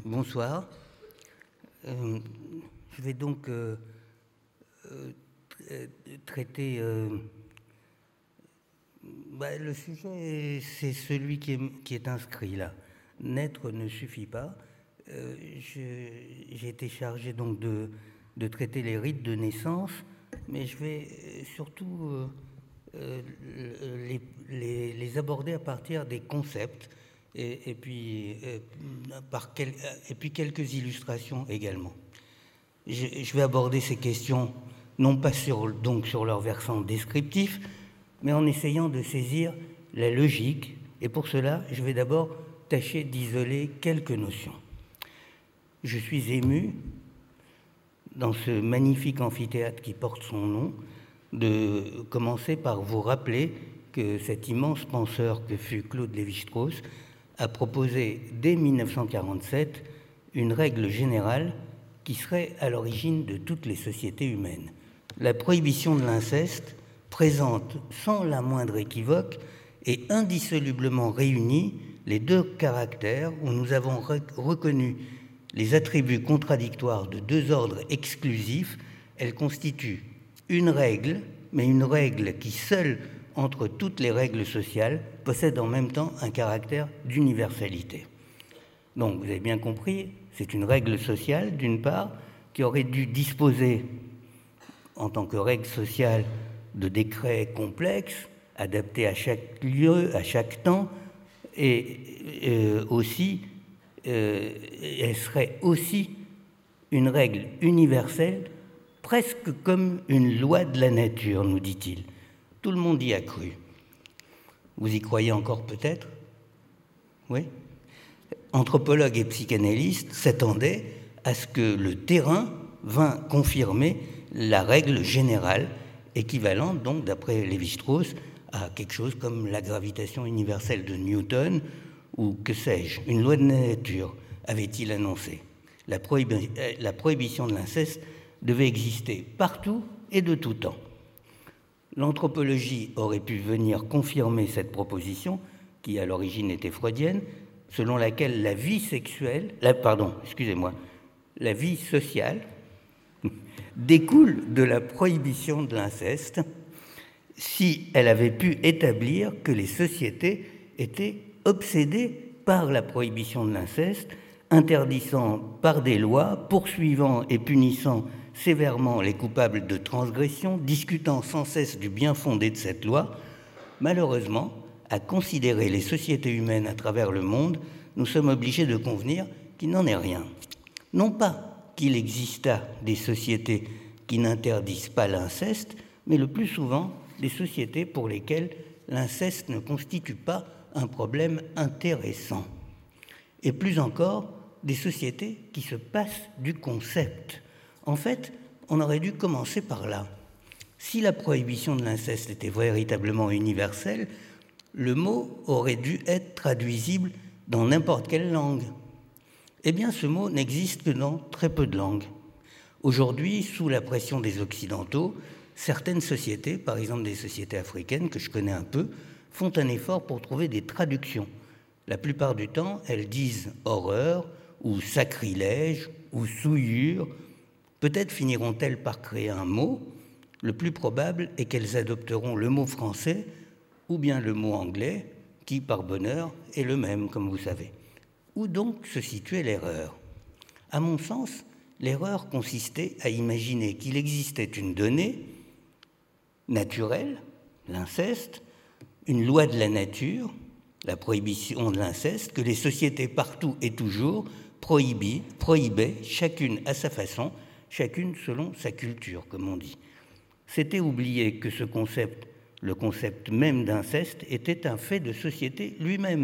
Bonsoir. Je vais donc traiter... le sujet, c'est celui qui est inscrit là. Naître ne suffit pas. J'ai été chargé donc de traiter les rites de naissance, mais je vais surtout les aborder à partir des concepts et puis quelques illustrations également. Je vais aborder ces questions non pas sur leur versant descriptif, mais en essayant de saisir la logique, et pour cela, je vais d'abord tâcher d'isoler quelques notions. Je suis ému, dans ce magnifique amphithéâtre qui porte son nom, de commencer par vous rappeler que cet immense penseur que fut Claude Lévi-Strauss a proposé dès 1947 une règle générale qui serait à l'origine de toutes les sociétés humaines. La prohibition de l'inceste présente sans la moindre équivoque et indissolublement réunie les deux caractères où nous avons reconnu les attributs contradictoires de deux ordres exclusifs. Elle constitue une règle, mais une règle qui, seule entre toutes les règles sociales, possède en même temps un caractère d'universalité. Donc, vous avez bien compris, c'est une règle sociale, d'une part, qui aurait dû disposer, en tant que règle sociale, de décrets complexes, adaptés à chaque lieu, à chaque temps, et aussi, elle serait aussi une règle universelle, presque comme une loi de la nature, nous dit-il. Tout le monde y a cru. Vous y croyez encore peut-être ? Oui ? Anthropologues et psychanalystes s'attendaient à ce que le terrain vînt confirmer la règle générale, équivalente donc, d'après Lévi-Strauss, à quelque chose comme la gravitation universelle de Newton, ou que sais-je, une loi de la nature, avait-il annoncé. La prohibition de l'inceste devait exister partout et de tout temps. L'anthropologie aurait pu venir confirmer cette proposition, qui à l'origine était freudienne, selon laquelle la vie sociale découle de la prohibition de l'inceste, si elle avait pu établir que les sociétés étaient obsédées par la prohibition de l'inceste, interdisant par des lois, poursuivant et punissant sévèrement les coupables de transgression, discutant sans cesse du bien fondé de cette loi. Malheureusement, à considérer les sociétés humaines à travers le monde, nous sommes obligés de convenir qu'il n'en est rien. Non pas qu'il exista des sociétés qui n'interdisent pas l'inceste, mais le plus souvent des sociétés pour lesquelles l'inceste ne constitue pas un problème intéressant. Et plus encore, des sociétés qui se passent du concept. En fait, on aurait dû commencer par là. Si la prohibition de l'inceste était véritablement universelle, le mot aurait dû être traduisible dans n'importe quelle langue. Eh bien, ce mot n'existe que dans très peu de langues. Aujourd'hui, sous la pression des Occidentaux, certaines sociétés, par exemple des sociétés africaines que je connais un peu, font un effort pour trouver des traductions. La plupart du temps, elles disent horreur ou sacrilège ou souillure. Peut-être finiront-elles par créer un mot. Le plus probable est qu'elles adopteront le mot français ou bien le mot anglais, qui, par bonheur, est le même, comme vous savez. Où donc se situait l'erreur ? À mon sens, l'erreur consistait à imaginer qu'il existait une donnée naturelle, l'inceste, une loi de la nature, la prohibition de l'inceste, que les sociétés partout et toujours prohibaient, chacune à sa façon, chacune selon sa culture, comme on dit. C'était oublier que ce concept, le concept même d'inceste, était un fait de société lui-même,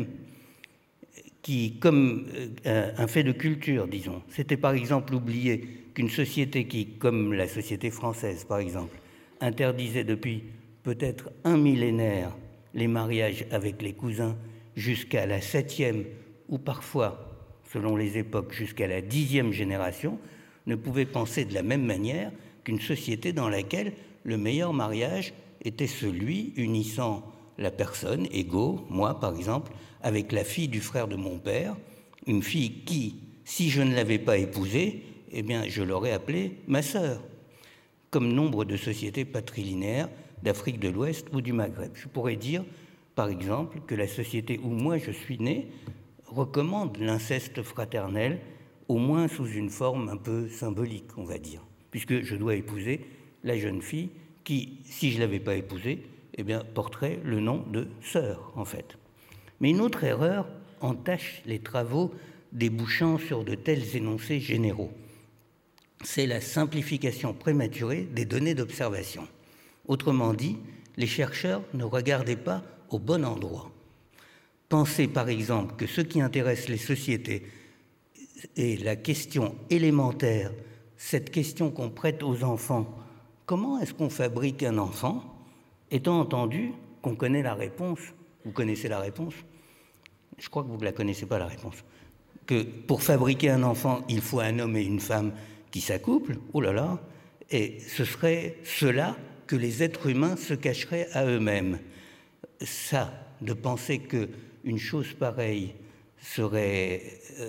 comme un fait de culture, disons. C'était par exemple oublier qu'une société qui, comme la société française par exemple, interdisait depuis peut-être un millénaire les mariages avec les cousins jusqu'à la 7e ou parfois, selon les époques, jusqu'à la 10e génération, ne pouvait penser de la même manière qu'une société dans laquelle le meilleur mariage était celui unissant la personne, égaux, moi par exemple, avec la fille du frère de mon père, une fille qui, Si je ne l'avais pas épousée, eh bien, je l'aurais appelée ma sœur, comme nombre de sociétés patrilinéaires d'Afrique de l'Ouest ou du Maghreb. Je pourrais dire, par exemple, que la société où moi je suis né recommande l'inceste fraternel, au moins sous une forme un peu symbolique, on va dire, puisque je dois épouser la jeune fille qui, si je ne l'avais pas épousée, eh bien, porterait le nom de sœur, en fait. Mais une autre erreur entache les travaux débouchant sur de tels énoncés généraux. C'est la simplification prématurée des données d'observation. Autrement dit, les chercheurs ne regardaient pas au bon endroit. Pensez par exemple que ce qui intéresse les sociétés est la question élémentaire, cette question qu'on prête aux enfants. Comment est-ce qu'on fabrique un enfant? Étant entendu qu'on connaît la réponse. Vous connaissez la réponse? Je crois que vous ne la connaissez pas, la réponse. Que pour fabriquer un enfant, il faut un homme et une femme qui s'accouplent. Oh là là! Et ce serait cela que les êtres humains se cacheraient à eux-mêmes. Ça, de penser qu'une chose pareille serait...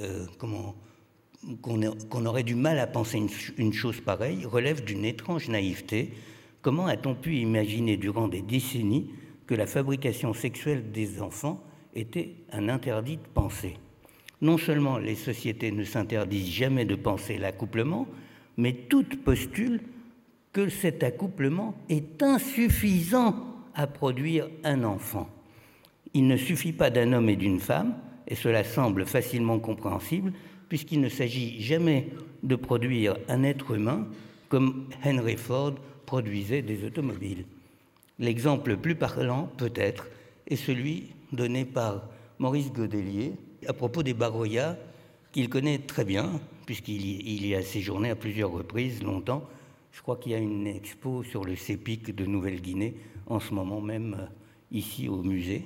qu'on aurait du mal à penser une chose pareille, relève d'une étrange naïveté. Comment a-t-on pu imaginer durant des décennies que la fabrication sexuelle des enfants était un interdit de pensée? Non seulement les sociétés ne s'interdisent jamais de penser l'accouplement, mais toutes postulent que cet accouplement est insuffisant à produire un enfant. Il ne suffit pas d'un homme et d'une femme, et cela semble facilement compréhensible, puisqu'il ne s'agit jamais de produire un être humain comme Henry Ford produisait des automobiles. L'exemple le plus parlant, peut-être, est celui donné par Maurice Godelier à propos des Baroya, qu'il connaît très bien, puisqu'il y a séjourné à plusieurs reprises, longtemps. Je crois qu'il y a une expo sur le Sepik de Nouvelle-Guinée en ce moment même ici au musée,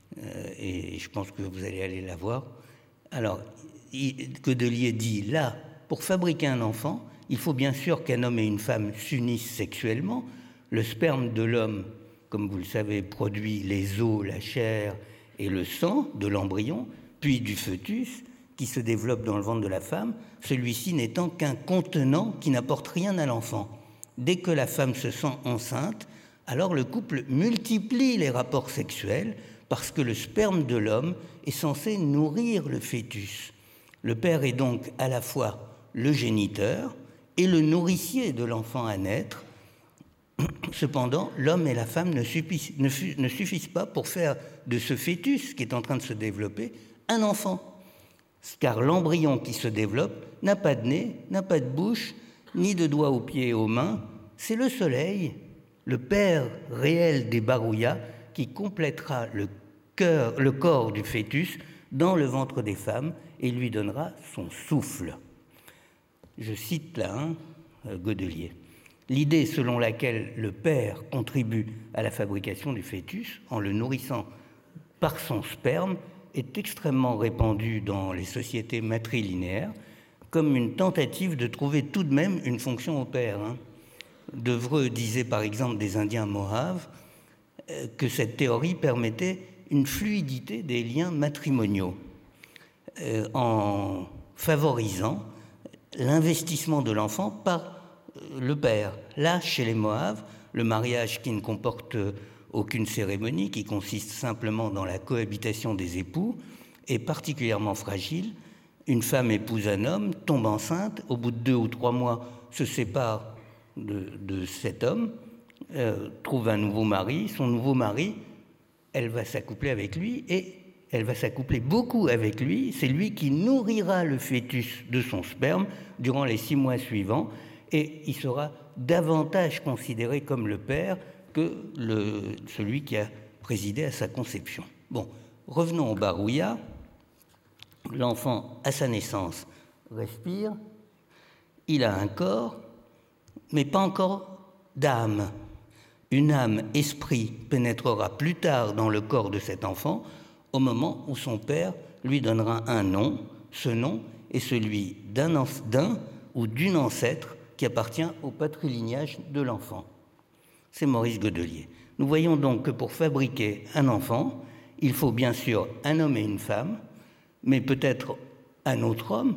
et je pense que vous allez aller la voir. Alors, Godelier dit, là, pour fabriquer un enfant, il faut bien sûr qu'un homme et une femme s'unissent sexuellement. Le sperme de l'homme, comme vous le savez, produit les os, la chair et le sang de l'embryon, puis du fœtus, qui se développe dans le ventre de la femme, celui-ci n'étant qu'un contenant qui n'apporte rien à l'enfant. Dès que la femme se sent enceinte, alors le couple multiplie les rapports sexuels parce que le sperme de l'homme est censé nourrir le fœtus. Le père est donc à la fois le géniteur et le nourricier de l'enfant à naître. Cependant, l'homme et la femme ne suffisent pas pour faire de ce fœtus qui est en train de se développer un enfant. Car l'embryon qui se développe n'a pas de nez, n'a pas de bouche, ni de doigts aux pieds et aux mains. C'est le soleil, le père réel des Barouya, qui complétera le corps du fœtus dans le ventre des femmes et lui donnera son souffle. Je cite là Godelier. L'idée selon laquelle le père contribue à la fabrication du fœtus en le nourrissant par son sperme est extrêmement répandue dans les sociétés matrilinéaires comme une tentative de trouver tout de même une fonction au père. Devreux disait par exemple des Indiens Mohaves que cette théorie permettait une fluidité des liens matrimoniaux en favorisant l'investissement de l'enfant par le père. Là, chez les Mohaves, le mariage qui ne comporte aucune cérémonie, qui consiste simplement dans la cohabitation des époux, est particulièrement fragile. Une femme épouse un homme, tombe enceinte, au bout de 2 ou 3 mois se sépare de cet homme, trouve un nouveau mari. Son nouveau mari, elle va s'accoupler avec lui et elle va s'accoupler beaucoup avec lui. C'est lui qui nourrira le fœtus de son sperme durant les 6 mois suivants et il sera davantage considéré comme le père que celui qui a présidé à sa conception. Bon, revenons au Barouya. L'enfant, à sa naissance, respire, il a un corps, mais pas encore d'âme. Une âme, esprit, pénétrera plus tard dans le corps de cet enfant, au moment où son père lui donnera un nom. Ce nom est celui d'un ou d'une ancêtre qui appartient au patrilignage de l'enfant. C'est Maurice Godelier. Nous voyons donc que pour fabriquer un enfant, il faut bien sûr un homme et une femme, mais peut-être un autre homme,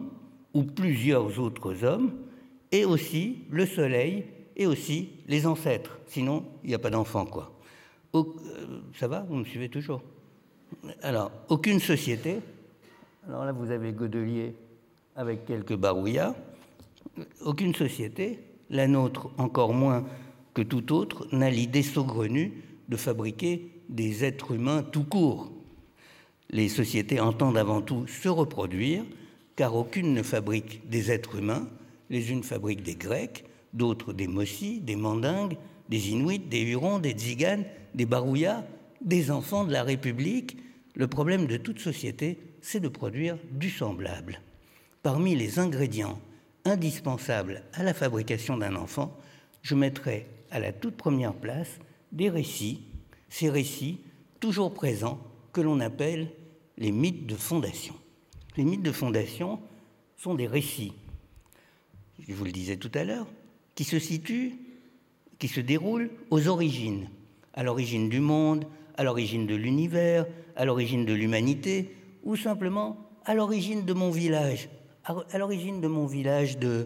ou plusieurs autres hommes, et aussi le soleil, et aussi les ancêtres. Sinon, il n'y a pas d'enfant, quoi. Ça va? Vous me suivez toujours? Alors, aucune société... Alors là, vous avez Godelier avec quelques barouillas. Aucune société, la nôtre encore moins que toute autre, n'a l'idée saugrenue de fabriquer des êtres humains tout court. Les sociétés entendent avant tout se reproduire, car aucune ne fabrique des êtres humains. Les unes fabriquent des Grecs, d'autres des Mossis, des Mandingues, des Inuits, des Hurons, des Tziganes, des Barouillas, des enfants de la République. Le problème de toute société, c'est de produire du semblable. Parmi les ingrédients indispensables à la fabrication d'un enfant, je mettrai à la toute première place des récits, ces récits toujours présents que l'on appelle les mythes de fondation. Les mythes de fondation sont des récits, je vous le disais tout à l'heure, qui se déroulent aux origines, à l'origine du monde, à l'origine de l'univers, à l'origine de l'humanité, ou simplement à l'origine de mon village, à l'origine de mon village de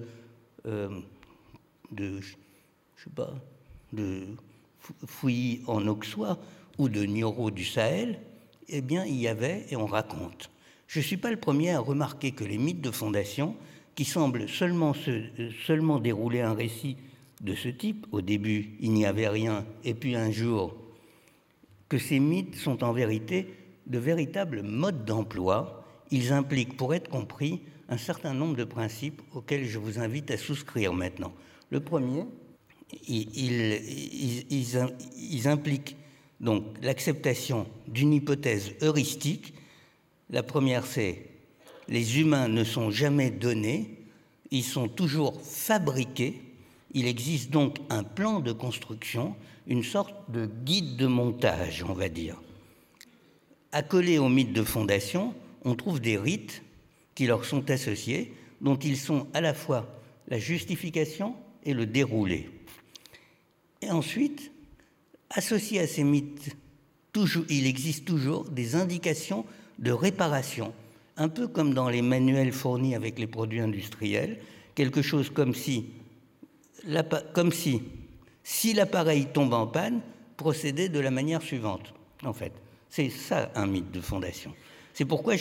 Fouilly en Auxois ou de Nioro du Sahel. Eh bien, il y avait, et on raconte. Je ne suis pas le premier à remarquer que les mythes de fondation, qui semblent seulement dérouler un récit de ce type, au début il n'y avait rien, et puis un jour, que ces mythes sont en vérité de véritables modes d'emploi. Ils impliquent, pour être compris, un certain nombre de principes auxquels je vous invite à souscrire maintenant. Le premier, ils impliquent donc l'acceptation d'une hypothèse heuristique. La première, c'est les humains ne sont jamais donnés, ils sont toujours fabriqués. Il existe donc un plan de construction, une sorte de guide de montage, on va dire. Accolés aux mythes de fondation, on trouve des rites qui leur sont associés, dont ils sont à la fois la justification et le déroulé. Et ensuite, associés à ces mythes, il existe toujours des indications de réparation, un peu comme dans les manuels fournis avec les produits industriels, quelque chose comme si l'appareil tombe en panne, procédait de la manière suivante, en fait. C'est ça un mythe de fondation. C'est pourquoi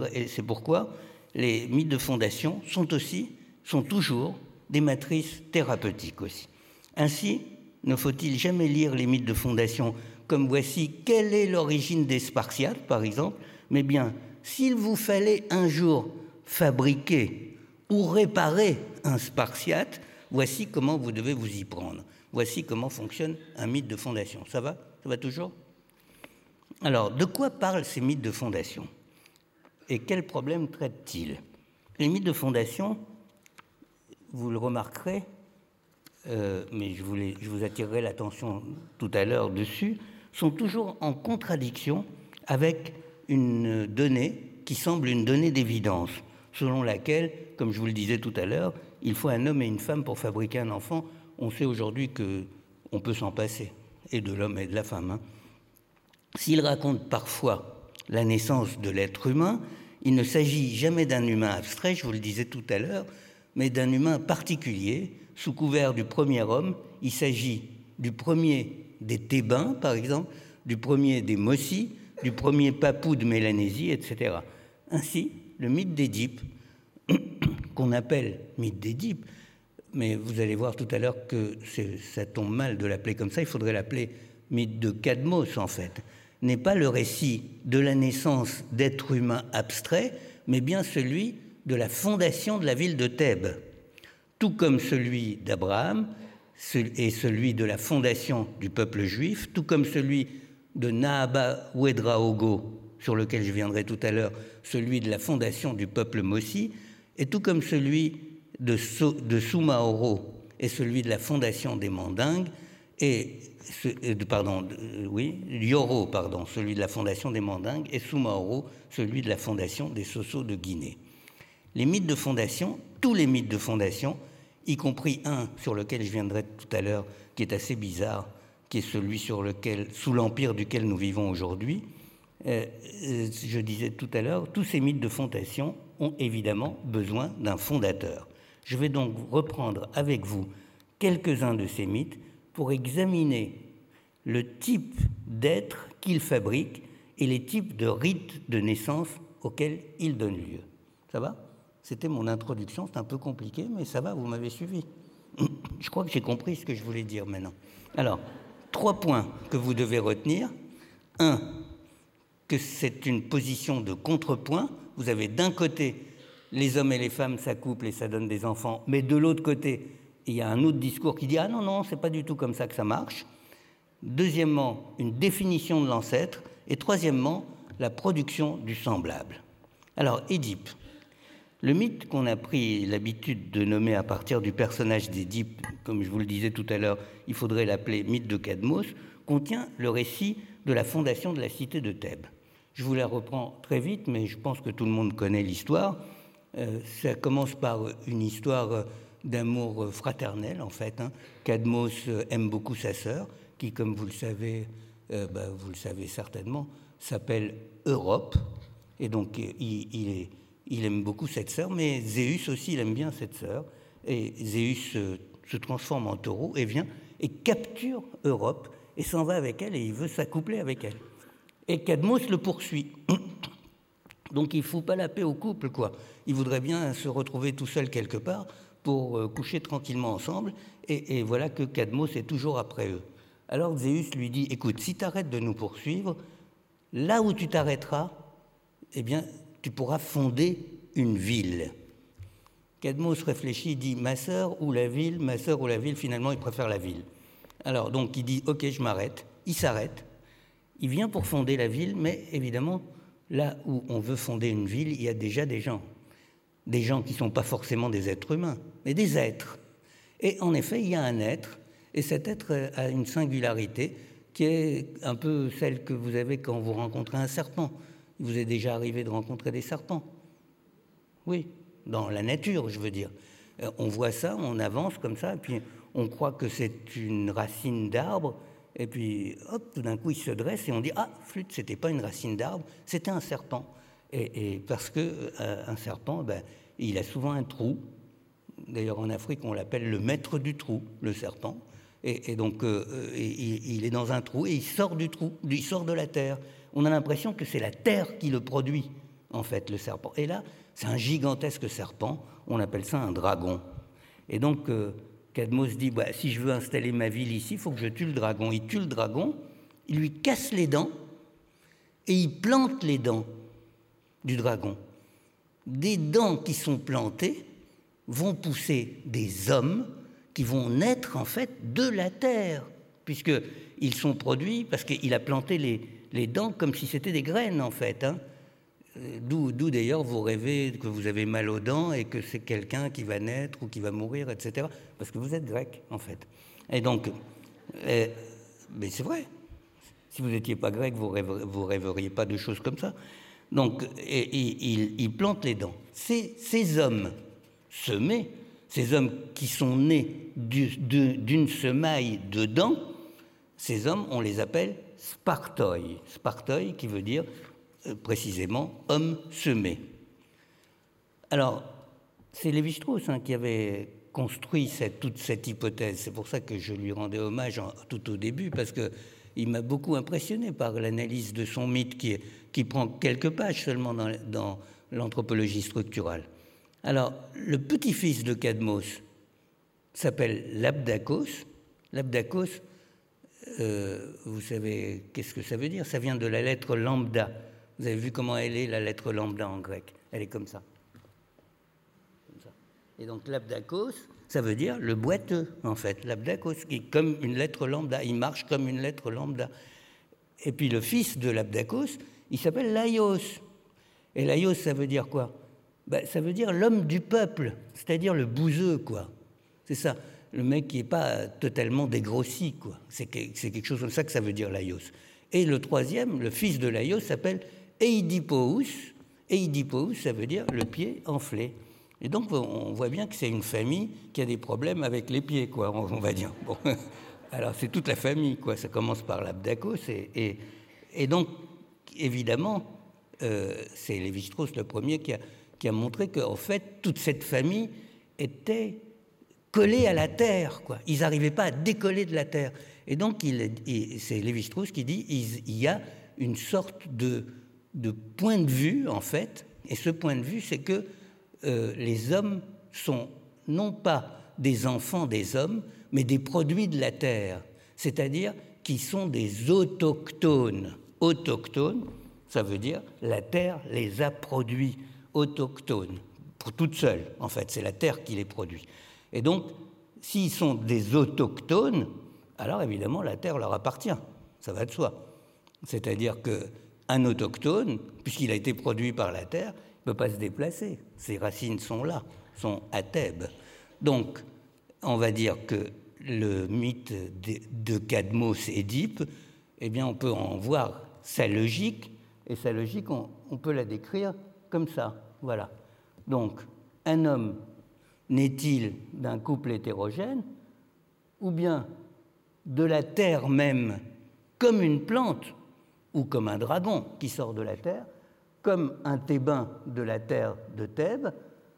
les mythes de fondation sont toujours des matrices thérapeutiques aussi. Ainsi, ne faut-il jamais lire les mythes de fondation comme voici quelle est l'origine des Spartiates, par exemple, mais bien, s'il vous fallait un jour fabriquer ou réparer un Spartiate, voici comment vous devez vous y prendre. Voici comment fonctionne un mythe de fondation. Ça va? Ça va toujours? Alors, de quoi parlent ces mythes de fondation? Et quels problèmes traitent-ils? Les mythes de fondation, vous le remarquerez, mais je vous attirerai l'attention tout à l'heure dessus, sont toujours en contradiction avec une donnée qui semble une donnée d'évidence, selon laquelle, comme je vous le disais tout à l'heure, il faut un homme et une femme pour fabriquer un enfant. On sait aujourd'hui qu'on peut s'en passer, et de l'homme et de la femme. Hein. S'il raconte parfois la naissance de l'être humain, il ne s'agit jamais d'un humain abstrait, je vous le disais tout à l'heure, mais d'un humain particulier, sous couvert du premier homme. Il s'agit du premier des Thébains, par exemple, du premier des Mossis, du premier papou de Mélanésie, etc. Ainsi, le mythe d'Édipe, qu'on appelle mythe d'Édipe, mais vous allez voir tout à l'heure que ça tombe mal de l'appeler comme ça, il faudrait l'appeler mythe de Cadmos, en fait, n'est pas le récit de la naissance d'êtres humains abstraits, mais bien celui de la fondation de la ville de Thèbes, tout comme celui d'Abraham et celui de la fondation du peuple juif, tout comme celui de Nahaba Ouedraogo, sur lequel je viendrai tout à l'heure, celui de la fondation du peuple Mossi, et tout comme celui de Soumaoro et celui de la fondation des Mandingues, Yoro, celui de la fondation des Mandingues, et Soumaoro, celui de la fondation des Soso de Guinée. Les mythes de fondation, tous les mythes de fondation, y compris un sur lequel je viendrai tout à l'heure, qui est assez bizarre, qui est celui sous l'empire duquel nous vivons aujourd'hui. Je disais tout à l'heure, tous ces mythes de fondation ont évidemment besoin d'un fondateur. Je vais donc reprendre avec vous quelques-uns de ces mythes pour examiner le type d'être qu'ils fabriquent et les types de rites de naissance auxquels ils donnent lieu. Ça va ? C'était mon introduction, c'est un peu compliqué, mais ça va, vous m'avez suivi. Je crois que j'ai compris ce que je voulais dire maintenant. Alors, 3 points que vous devez retenir. 1, que c'est une position de contrepoint. Vous avez d'un côté les hommes et les femmes s'accouplent et ça donne des enfants, mais de l'autre côté, il y a un autre discours qui dit « Ah non, non, c'est pas du tout comme ça que ça marche ». Deuxièmement, une définition de l'ancêtre. Et troisièmement, la production du semblable. Alors, Édipe. Le mythe qu'on a pris l'habitude de nommer à partir du personnage d'Édipe, comme je vous le disais tout à l'heure, il faudrait l'appeler mythe de Cadmos, contient le récit de la fondation de la cité de Thèbes. Je vous la reprends très vite, mais je pense que tout le monde connaît l'histoire. Ça commence par une histoire d'amour fraternel, en fait. Cadmos aime beaucoup sa sœur, qui, comme vous le savez certainement, s'appelle Europe. Et donc, il aime beaucoup cette sœur, mais Zéus aussi, il aime bien cette sœur. Et Zéus se transforme en taureau et vient et capture Europe et s'en va avec elle et il veut s'accoupler avec elle. Et Cadmos le poursuit. Donc, il ne fout pas la paix au couple, quoi. Il voudrait bien se retrouver tout seul quelque part pour coucher tranquillement ensemble. Et voilà que Cadmos est toujours après eux. Alors Zéus lui dit, écoute, si tu arrêtes de nous poursuivre, là où tu t'arrêteras, eh bien, tu pourras fonder une ville. Cadmos réfléchit, dit, ma sœur ou la ville, finalement, il préfère la ville. Alors, donc, il dit, ok, je m'arrête. Il s'arrête. Il vient pour fonder la ville, mais évidemment, là où on veut fonder une ville, il y a déjà des gens. Des gens qui ne sont pas forcément des êtres humains, mais des êtres. Et en effet, il y a un être. Et cet être a une singularité qui est un peu celle que vous avez quand vous rencontrez un serpent. Il vous est déjà arrivé de rencontrer des serpents. Oui, dans la nature, je veux dire. On voit ça, on avance comme ça, et puis on croit que c'est une racine d'arbre, et puis hop, tout d'un coup il se dresse et on dit « Ah, flûte, c'était pas une racine d'arbre, c'était un serpent ». Et parce que un serpent, il a souvent un trou. D'ailleurs, en Afrique, on l'appelle le maître du trou, le serpent. Et donc, il est dans un trou et il sort du trou, il sort de la terre. On a l'impression que c'est la terre qui le produit, en fait, le serpent. Et là, c'est un gigantesque serpent, on appelle ça un dragon. Et donc, Cadmos dit, si je veux installer ma ville ici, il faut que je tue le dragon. Il tue le dragon, il lui casse les dents et il plante les dents du dragon. Des dents qui sont plantées vont pousser des hommes qui vont naître en fait de la terre, puisqu'ils sont produits, parce qu'il a planté les dents comme si c'était des graines en fait. D'où d'ailleurs vous rêvez que vous avez mal aux dents et que c'est quelqu'un qui va naître ou qui va mourir, etc. Parce que vous êtes grec en fait. Et donc, mais c'est vrai, si vous n'étiez pas grec, vous rêveriez pas de choses comme ça. Donc, il plante les dents. Ces hommes semés, ces hommes qui sont nés d'une semaille de dents, ces hommes, on les appelle spartoi. Spartoi qui veut dire précisément homme semé. Alors, c'est Lévi-Strauss qui avait construit toute cette hypothèse. C'est pour ça que je lui rendais hommage tout au début, parce qu'il m'a beaucoup impressionné par l'analyse de son mythe qui prend quelques pages seulement dans l'anthropologie structurale. Alors, le petit-fils de Cadmos s'appelle Labdakos. Labdakos, vous savez qu'est-ce que ça veut dire? Ça vient de la lettre lambda. Vous avez vu comment elle est, la lettre lambda en grec? Elle est comme ça. Comme ça. Et donc, Labdakos, ça veut dire le boiteux, en fait. Labdakos, qui est comme une lettre lambda. Il marche comme une lettre lambda. Et puis, le fils de Labdakos, il s'appelle Laios. Et Laios, ça veut dire quoi? Ça veut dire l'homme du peuple, c'est-à-dire le bouseux, quoi. C'est ça, le mec qui n'est pas totalement dégrossi, quoi. C'est quelque chose comme ça que ça veut dire Laios. Et le troisième, le fils de Laios, s'appelle Eidipous. Eidipous, ça veut dire le pied enflé. Et donc, on voit bien que c'est une famille qui a des problèmes avec les pieds, quoi, on va dire. Bon. Alors, c'est toute la famille, quoi. Ça commence par l'Abdakos. Et donc, évidemment, c'est Lévi-Strauss le premier qui a montré qu'en fait, toute cette famille était collés à la terre, quoi. Ils n'arrivaient pas à décoller de la terre. Et donc, c'est Lévi-Strauss qui dit il y a une sorte de point de vue, en fait, et ce point de vue, c'est que les hommes sont non pas des enfants des hommes, mais des produits de la terre, c'est-à-dire qu'ils sont des autochtones. Autochtones, ça veut dire la terre les a produits, autochtones, pour toutes seules, en fait, c'est la terre qui les produit. Et donc, s'ils sont des autochtones, alors évidemment la terre leur appartient, ça va de soi. C'est-à-dire qu'un autochtone, puisqu'il a été produit par la terre, ne peut pas se déplacer. Ses racines sont là, sont à Thèbes. Donc, on va dire que le mythe de Cadmos-Édipe, eh bien, on peut en voir sa logique, et sa logique, on peut la décrire comme ça. Voilà. Donc, un homme naît-il d'un couple hétérogène, ou bien de la terre même, comme une plante, ou comme un dragon qui sort de la terre, comme un Thébain de la terre de Thèbes,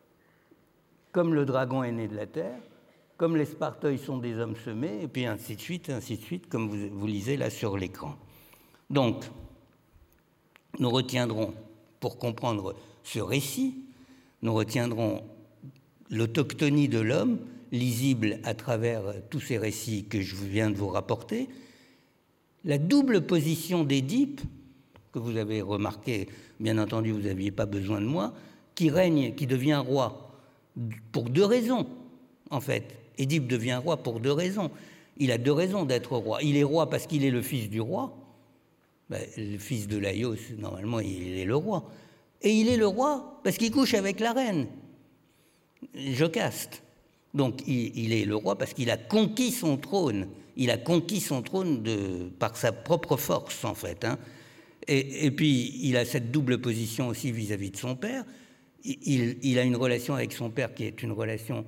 comme le dragon est né de la terre, comme les Sparteuils sont des hommes semés, et puis ainsi de suite, comme vous lisez là sur l'écran. Donc, nous retiendrons, pour comprendre ce récit, nous retiendrons l'autochtonie de l'homme, lisible à travers tous ces récits que je viens de vous rapporter, la double position d'Édipe, que vous avez remarqué, bien entendu, vous n'aviez pas besoin de moi, qui règne, qui devient roi, pour deux raisons, en fait. Édipe devient roi pour deux raisons. Il a deux raisons d'être roi. Il est roi parce qu'il est le fils du roi. Le fils de Laïos, normalement, il est le roi. Et il est le roi parce qu'il couche avec la reine, Jocaste. Donc, il est le roi parce qu'il a conquis son trône. Il a conquis son trône par sa propre force, en fait. Hein. Et puis, il a cette double position aussi vis-à-vis de son père. Il a une relation avec son père qui est une relation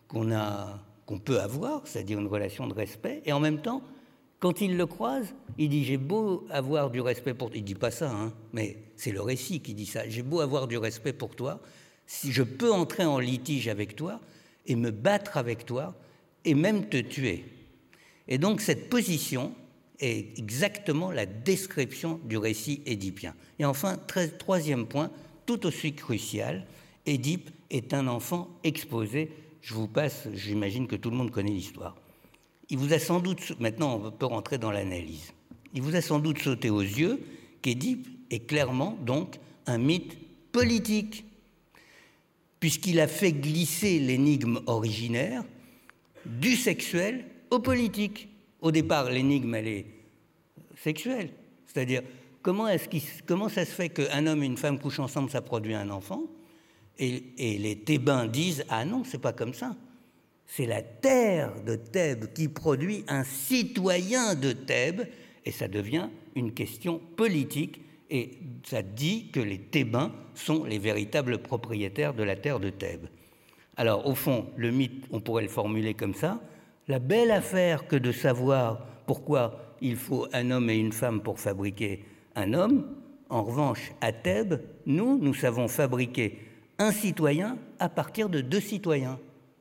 qu'on peut avoir, c'est-à-dire une relation de respect. Et en même temps, quand il le croise, il dit « J'ai beau avoir du respect pour toi », il ne dit pas ça, hein, mais c'est le récit qui dit ça. « J'ai beau avoir du respect pour toi, si je peux entrer en litige avec toi et me battre avec toi et même te tuer. » Et donc cette position est exactement la description du récit édipien. Et enfin, troisième point, tout aussi crucial, Édipe est un enfant exposé. Je vous passe, j'imagine que tout le monde connaît l'histoire. Il vous a sans doute, maintenant on peut rentrer dans l'analyse, il vous a sans doute sauté aux yeux qu'Édipe est clairement donc un mythe politique, puisqu'il a fait glisser l'énigme originaire du sexuel au politique. Au départ, l'énigme, elle est sexuelle, c'est-à-dire comment ça se fait qu'un homme et une femme couchent ensemble, ça produit un enfant, et les Thébains disent « Ah non, c'est pas comme ça. C'est la terre de Thèbes qui produit un citoyen de Thèbes, et ça devient une question politique, et ça dit que les Thébains sont les véritables propriétaires de la terre de Thèbes. » Alors, au fond, le mythe, on pourrait le formuler comme ça, la belle affaire que de savoir pourquoi il faut un homme et une femme pour fabriquer un homme. En revanche, à Thèbes, nous savons fabriquer un citoyen à partir de deux citoyens.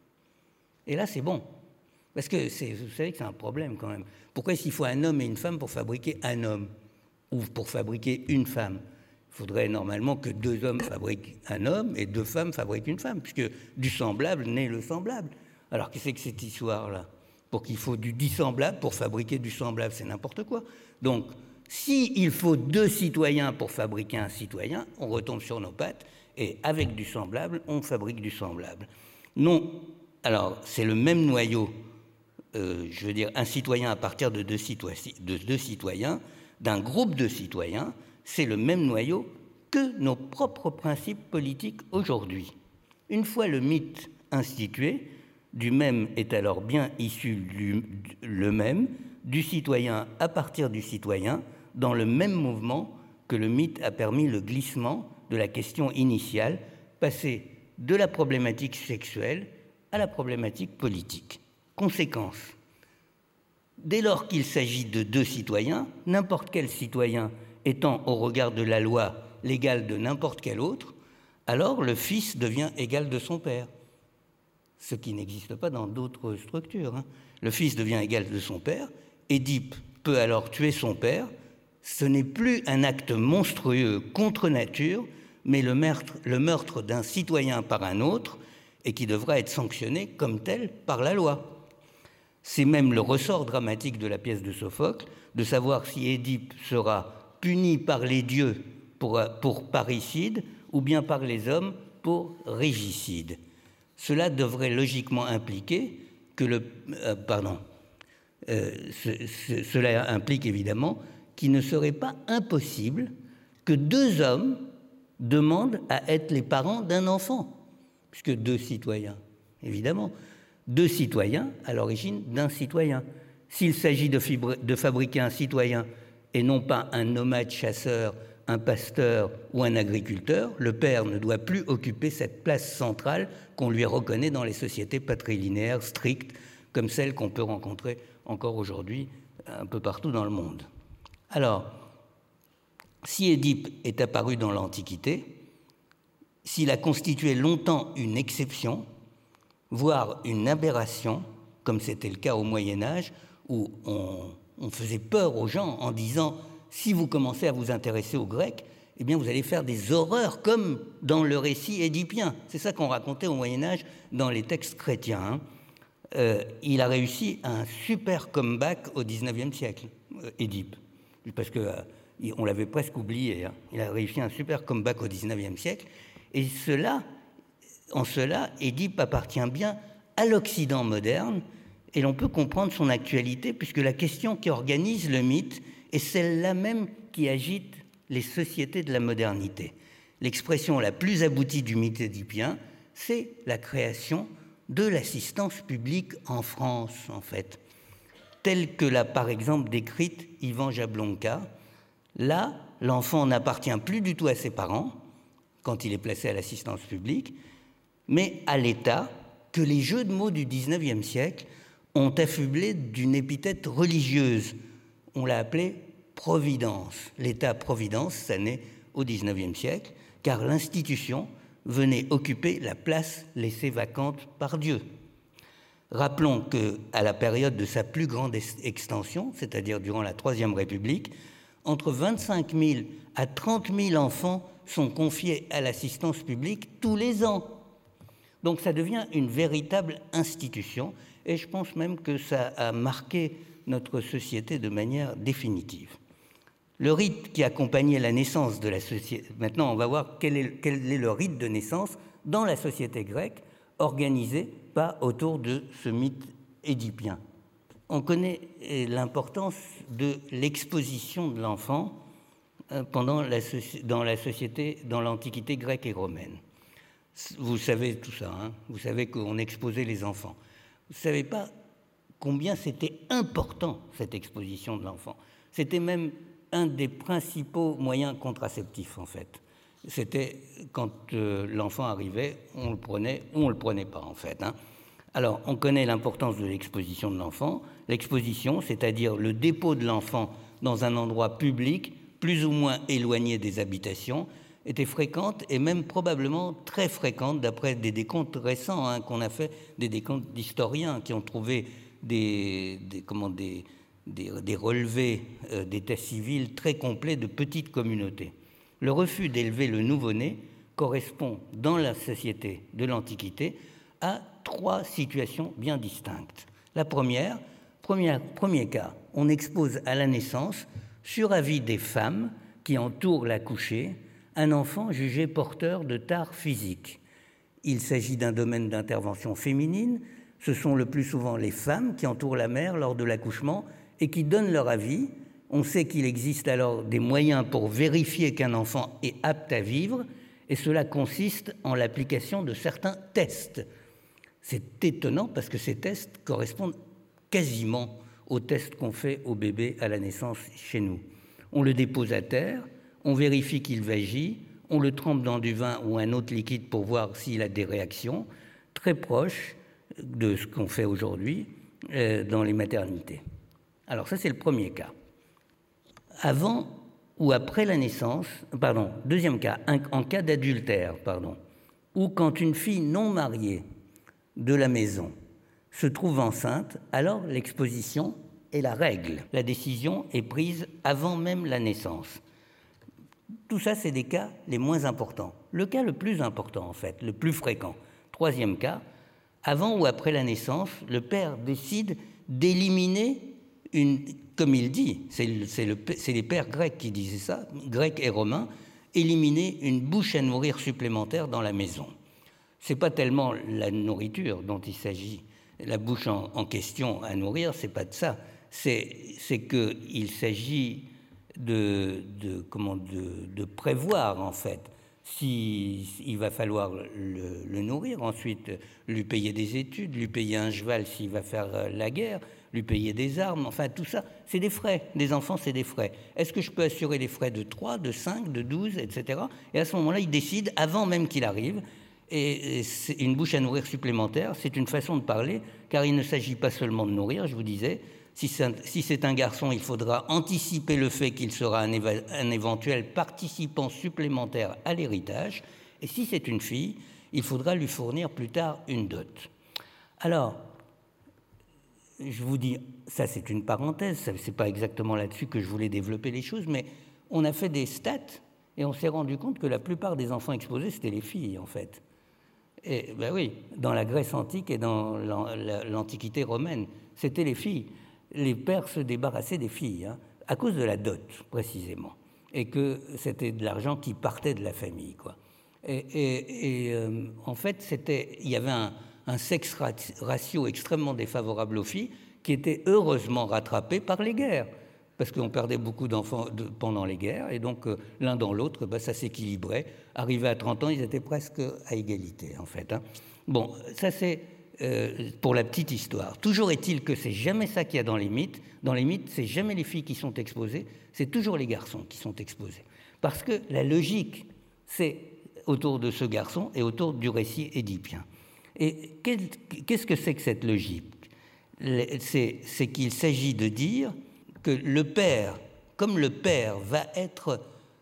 Et là, c'est bon. Parce que vous savez que c'est un problème quand même. Pourquoi est-ce qu'il faut un homme et une femme pour fabriquer un homme ou pour fabriquer une femme? Il faudrait normalement que deux hommes fabriquent un homme et deux femmes fabriquent une femme, puisque du semblable naît le semblable. Alors, qu'est-ce que c'est que cette histoire-là? Pour qu'il faut du dissemblable pour fabriquer du semblable, c'est n'importe quoi. Donc, s'il faut deux citoyens pour fabriquer un citoyen, on retombe sur nos pattes, et avec du semblable, on fabrique du semblable. Non, alors, c'est le même noyau, je veux dire, un citoyen à partir de deux citoyens, d'un groupe de citoyens, c'est le même noyau que nos propres principes politiques aujourd'hui. Une fois le mythe institué, du même est alors bien issu le même, du citoyen à partir du citoyen, dans le même mouvement que le mythe a permis le glissement de la question initiale, passer de la problématique sexuelle à la problématique politique. Conséquence, dès lors qu'il s'agit de deux citoyens, n'importe quel citoyen étant au regard de la loi l'égal de n'importe quel autre, alors le fils devient égal de son père, ce qui n'existe pas dans d'autres structures. Le fils devient égal de son père, Édipe peut alors tuer son père, ce n'est plus un acte monstrueux contre nature, mais le meurtre d'un citoyen par un autre, et qui devra être sanctionné comme tel par la loi. C'est même le ressort dramatique de la pièce de Sophocle, de savoir si Édipe sera puni par les dieux pour parricide ou bien par les hommes pour régicide. Cela devrait logiquement impliquer que cela implique évidemment qu'il ne serait pas impossible que deux hommes demandent à être les parents d'un enfant, puisque deux citoyens, évidemment, deux citoyens à l'origine d'un citoyen. S'il s'agit de fabriquer un citoyen et non pas un nomade chasseur, un pasteur ou un agriculteur, le père ne doit plus occuper cette place centrale qu'on lui reconnaît dans les sociétés patrilinéaires strictes, comme celles qu'on peut rencontrer encore aujourd'hui un peu partout dans le monde. Alors, si Édipe est apparu dans l'Antiquité, s'il a constitué longtemps une exception, voire une aberration, comme c'était le cas au Moyen-Âge, où on faisait peur aux gens en disant « si vous commencez à vous intéresser aux Grecs, eh bien vous allez faire des horreurs comme dans le récit édipien ». C'est ça qu'on racontait au Moyen-Âge dans les textes chrétiens. Il a réussi un super comeback au XIXe siècle, Édipe, parce qu'on l'avait presque oublié. Il a réussi un super comeback au XIXe siècle, et en cela, Édipe appartient bien à l'Occident moderne, et l'on peut comprendre son actualité, puisque la question qui organise le mythe est celle-là même qui agite les sociétés de la modernité. L'expression la plus aboutie du mythe édipien, c'est la création de l'assistance publique en France, en fait, telle que l'a par exemple décrite Ivan Jablonka. Là, l'enfant n'appartient plus du tout à ses parents, quand il est placé à l'assistance publique, mais à l'État que les jeux de mots du XIXe siècle ont affublé d'une épithète religieuse. On l'a appelé Providence. L'État-providence, ça naît au XIXe siècle, car l'institution venait occuper la place laissée vacante par Dieu. Rappelons qu'à la période de sa plus grande extension, c'est-à-dire durant la Troisième République, entre 25 000 à 30 000 enfants sont confiés à l'assistance publique tous les ans. Donc ça devient une véritable institution, et je pense même que ça a marqué notre société de manière définitive. Le rite qui accompagnait la naissance de la société... Maintenant, on va voir quel est le rite de naissance dans la société grecque, organisé pas autour de ce mythe édipien. On connaît l'importance de l'exposition de l'enfant dans l'Antiquité grecque et romaine. Vous savez tout ça, vous savez qu'on exposait les enfants. Vous ne savez pas combien c'était important, cette exposition de l'enfant. C'était même un des principaux moyens contraceptifs, en fait. C'était quand l'enfant arrivait, on le prenait ou on ne le prenait pas, en fait. Alors, on connaît l'importance de l'exposition de l'enfant. L'exposition, c'est-à-dire le dépôt de l'enfant dans un endroit public, plus ou moins éloigné des habitations, était fréquente et même probablement très fréquente, d'après des décomptes récents qu'on a fait, des décomptes d'historiens qui ont trouvé des relevés d'état civil très complets de petites communautés. Le refus d'élever le nouveau-né correspond, dans la société de l'Antiquité, à trois situations bien distinctes. La premier cas, on expose à la naissance, sur avis des femmes qui entourent l'accouché, un enfant jugé porteur de tares physiques. Il s'agit d'un domaine d'intervention féminine. Ce sont le plus souvent les femmes qui entourent la mère lors de l'accouchement et qui donnent leur avis. On sait qu'il existe alors des moyens pour vérifier qu'un enfant est apte à vivre, et cela consiste en l'application de certains tests. C'est étonnant parce que ces tests correspondent quasiment aux tests qu'on fait au bébé à la naissance chez nous. On le dépose à terre, on vérifie qu'il vagit, on le trempe dans du vin ou un autre liquide pour voir s'il a des réactions, très proches de ce qu'on fait aujourd'hui dans les maternités. Alors ça, c'est le premier cas. Avant ou après la naissance, pardon, deuxième cas, en cas d'adultère, pardon, ou quand une fille non mariée de la maison se trouve enceinte, alors l'exposition est la règle. La décision est prise avant même la naissance. Tout ça, c'est des cas les moins importants. Le cas le plus important, en fait, le plus fréquent, troisième cas, avant ou après la naissance, le père décide d'éliminer comme il dit, c'est les pères grecs qui disaient ça, grecs et romains, éliminer une bouche à nourrir supplémentaire dans la maison. Ce n'est pas tellement la nourriture dont il s'agit, la bouche en question à nourrir, c'est pas de ça. C'est qu'il s'agit de prévoir, en fait, s'il va falloir le nourrir, ensuite lui payer des études, lui payer un cheval s'il va faire la guerre, lui payer des armes, enfin tout ça, c'est des frais. Des enfants, c'est des frais. Est-ce que je peux assurer les frais de 3, de 5, de 12, etc. Et à ce moment-là, il décide, avant même qu'il arrive, et c'est une bouche à nourrir supplémentaire, c'est une façon de parler, car il ne s'agit pas seulement de nourrir, je vous disais. Si c'est un garçon, il faudra anticiper le fait qu'il sera un éventuel participant supplémentaire à l'héritage. Et si c'est une fille, il faudra lui fournir plus tard une dot. Alors, je vous dis, ça c'est une parenthèse, ce n'est pas exactement là-dessus que je voulais développer les choses, mais on a fait des stats et on s'est rendu compte que la plupart des enfants exposés, c'était les filles, en fait. Et ben oui, dans la Grèce antique et dans l'Antiquité romaine, c'était les filles. Les pères se débarrassaient des filles, hein, à cause de la dot, précisément. Et que c'était de l'argent qui partait de la famille, quoi. En fait, il y avait un sexe ratio extrêmement défavorable aux filles qui était heureusement rattrapé par les guerres. Parce qu'on perdait beaucoup d'enfants pendant les guerres, et donc l'un dans l'autre, ben, ça s'équilibrait. Arrivé à 30 ans, ils étaient presque à égalité, en fait. Hein. Bon, ça c'est pour la petite histoire. Toujours est-il que c'est jamais ça qu'il y a dans les mythes. Dans les mythes, c'est jamais les filles qui sont exposées, c'est toujours les garçons qui sont exposés. Parce que la logique, c'est autour de ce garçon et autour du récit édipien. Et qu'est-ce que c'est que cette logique ? C'est qu'il s'agit de dire que le père, comme le père va être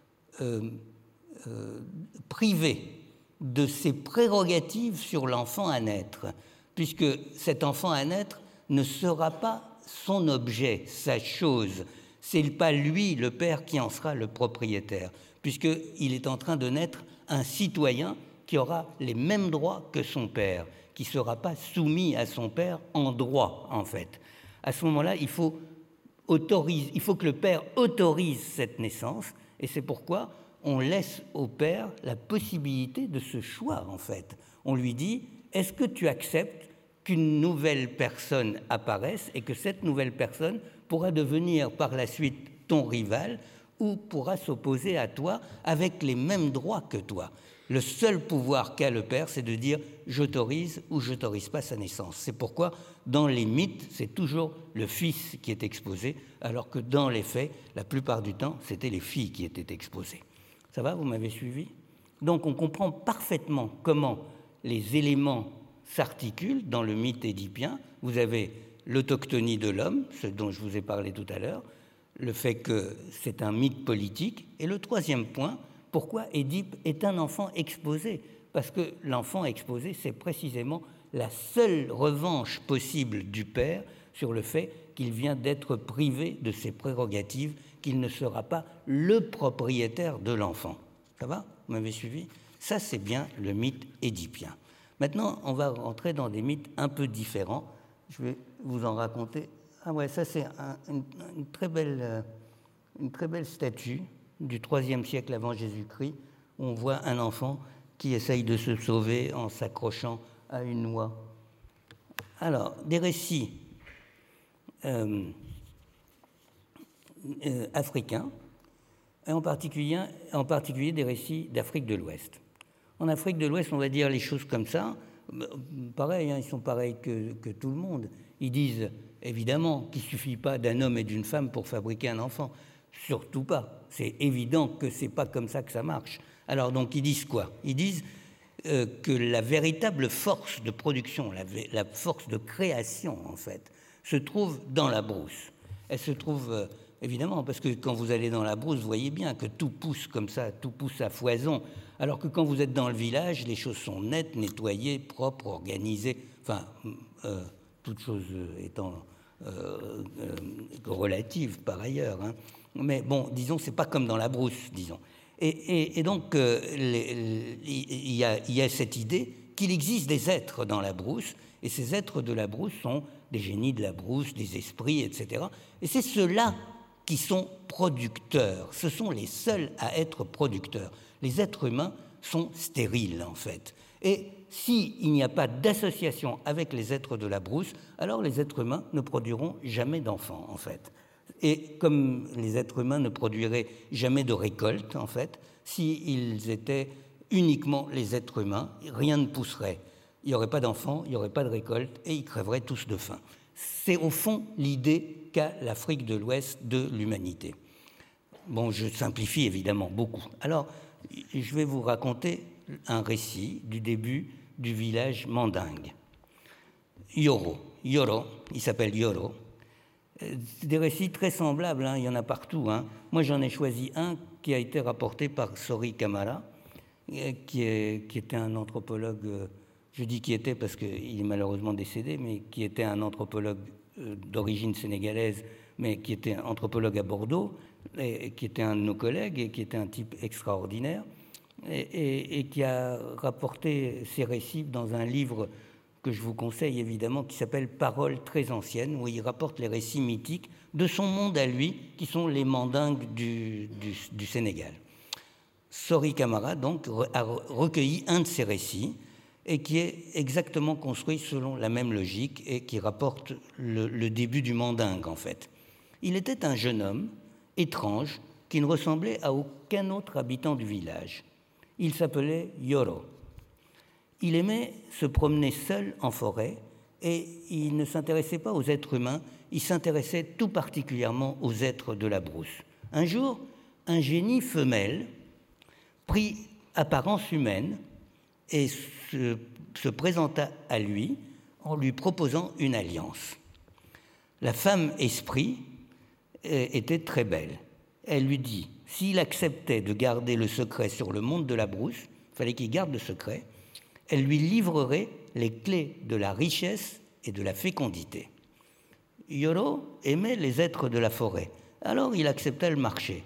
privé de ses prérogatives sur l'enfant à naître, puisque cet enfant à naître ne sera pas son objet, sa chose. C'est pas lui, le père, qui en sera le propriétaire, puisqu'il est en train de naître un citoyen qui aura les mêmes droits que son père, qui ne sera pas soumis à son père en droit, en fait. À ce moment-là, il faut que le père autorise cette naissance, et c'est pourquoi on laisse au père la possibilité de ce choix, en fait. On lui dit, est-ce que tu acceptes qu'une nouvelle personne apparaisse et que cette nouvelle personne pourra devenir par la suite ton rival ou pourra s'opposer à toi avec les mêmes droits que toi? Le seul pouvoir qu'a le père, c'est de dire « j'autorise » ou « j'autorise pas sa naissance ». C'est pourquoi, dans les mythes, c'est toujours le fils qui est exposé, alors que dans les faits, la plupart du temps, c'était les filles qui étaient exposées. Ça va, vous m'avez suivi? Donc on comprend parfaitement comment les éléments s'articulent dans le mythe édipien. Vous avez l'autochtonie de l'homme, ce dont je vous ai parlé tout à l'heure, le fait que c'est un mythe politique, et le troisième point, pourquoi Édipe est un enfant exposé? Parce que l'enfant exposé, c'est précisément la seule revanche possible du père sur le fait qu'il vient d'être privé de ses prérogatives, qu'il ne sera pas le propriétaire de l'enfant. Ça va? Vous m'avez suivi? Ça, c'est bien le mythe édipien. Maintenant, on va rentrer dans des mythes un peu différents. Je vais vous en raconter. Ah ouais, ça, c'est une très belle statue du IIIe siècle avant Jésus-Christ. On voit un enfant qui essaye de se sauver en s'accrochant à une noix. Alors, des récits africains, et en particulier des récits d'Afrique de l'Ouest. En Afrique de l'Ouest, on va dire les choses comme ça. Pareil, hein, ils sont pareils que tout le monde. Ils disent, évidemment, qu'il ne suffit pas d'un homme et d'une femme pour fabriquer un enfant. Surtout pas. C'est évident que ce n'est pas comme ça que ça marche. Alors donc, ils disent quoi? Ils disent que la véritable force de production, la force de création, en fait, se trouve dans la brousse. Elle se trouve évidemment, parce que quand vous allez dans la brousse, vous voyez bien que tout pousse comme ça, tout pousse à foison, alors que quand vous êtes dans le village, les choses sont nettes, nettoyées, propres, organisées, enfin, toutes choses étant relatives par ailleurs, hein. Mais bon, disons, c'est pas comme dans la brousse, disons. Et donc, il y a cette idée qu'il existe des êtres dans la brousse, et ces êtres de la brousse sont des génies de la brousse, des esprits, etc. Et c'est ceux-là qui sont producteurs. Ce sont les seuls à être producteurs. Les êtres humains sont stériles, en fait. Et s'il n'y a pas d'association avec les êtres de la brousse, alors les êtres humains ne produiront jamais d'enfants, en fait. Et comme les êtres humains ne produiraient jamais de récolte, en fait, s'ils étaient uniquement les êtres humains, rien ne pousserait. Il n'y aurait pas d'enfants, il n'y aurait pas de récolte, et ils crèveraient tous de faim. C'est au fond l'idée qu'a l'Afrique de l'Ouest de l'humanité. Bon, je simplifie évidemment beaucoup. Alors, je vais vous raconter un récit du début du village mandingue. Yoro, il s'appelle Yoro. Des récits très semblables, hein, il y en a partout, hein. Moi, j'en ai choisi un qui a été rapporté par Sori Camara, qui était un anthropologue, je dis qui était parce qu'il est malheureusement décédé, mais qui était un anthropologue d'origine sénégalaise, mais qui était anthropologue à Bordeaux, et qui était un de nos collègues, et qui était un type extraordinaire, et qui a rapporté ses récits dans un livre que je vous conseille évidemment, qui s'appelle Paroles très anciennes, où il rapporte les récits mythiques de son monde à lui, qui sont les mandingues du Sénégal. Sori Camara, donc, a recueilli un de ces récits, et qui est exactement construit selon la même logique, et qui rapporte le début du mandingue, en fait. Il était un jeune homme, étrange, qui ne ressemblait à aucun autre habitant du village. Il s'appelait Yoro. Il aimait se promener seul en forêt et il ne s'intéressait pas aux êtres humains, il s'intéressait tout particulièrement aux êtres de la brousse. Un jour, un génie femelle prit apparence humaine et se présenta à lui en lui proposant une alliance. La femme esprit était très belle. Elle lui dit, s'il acceptait de garder le secret sur le monde de la brousse, il fallait qu'il garde le secret, elle lui livrerait les clés de la richesse et de la fécondité. Yoro aimait les êtres de la forêt, alors il accepta le marché.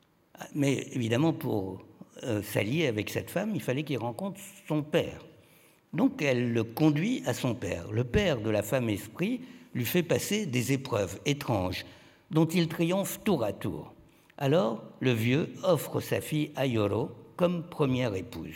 Mais évidemment, pour s'allier avec cette femme, il fallait qu'il rencontre son père. Donc elle le conduit à son père. Le père de la femme esprit lui fait passer des épreuves étranges dont il triomphe tour à tour. Alors le vieux offre sa fille à Yoro comme première épouse.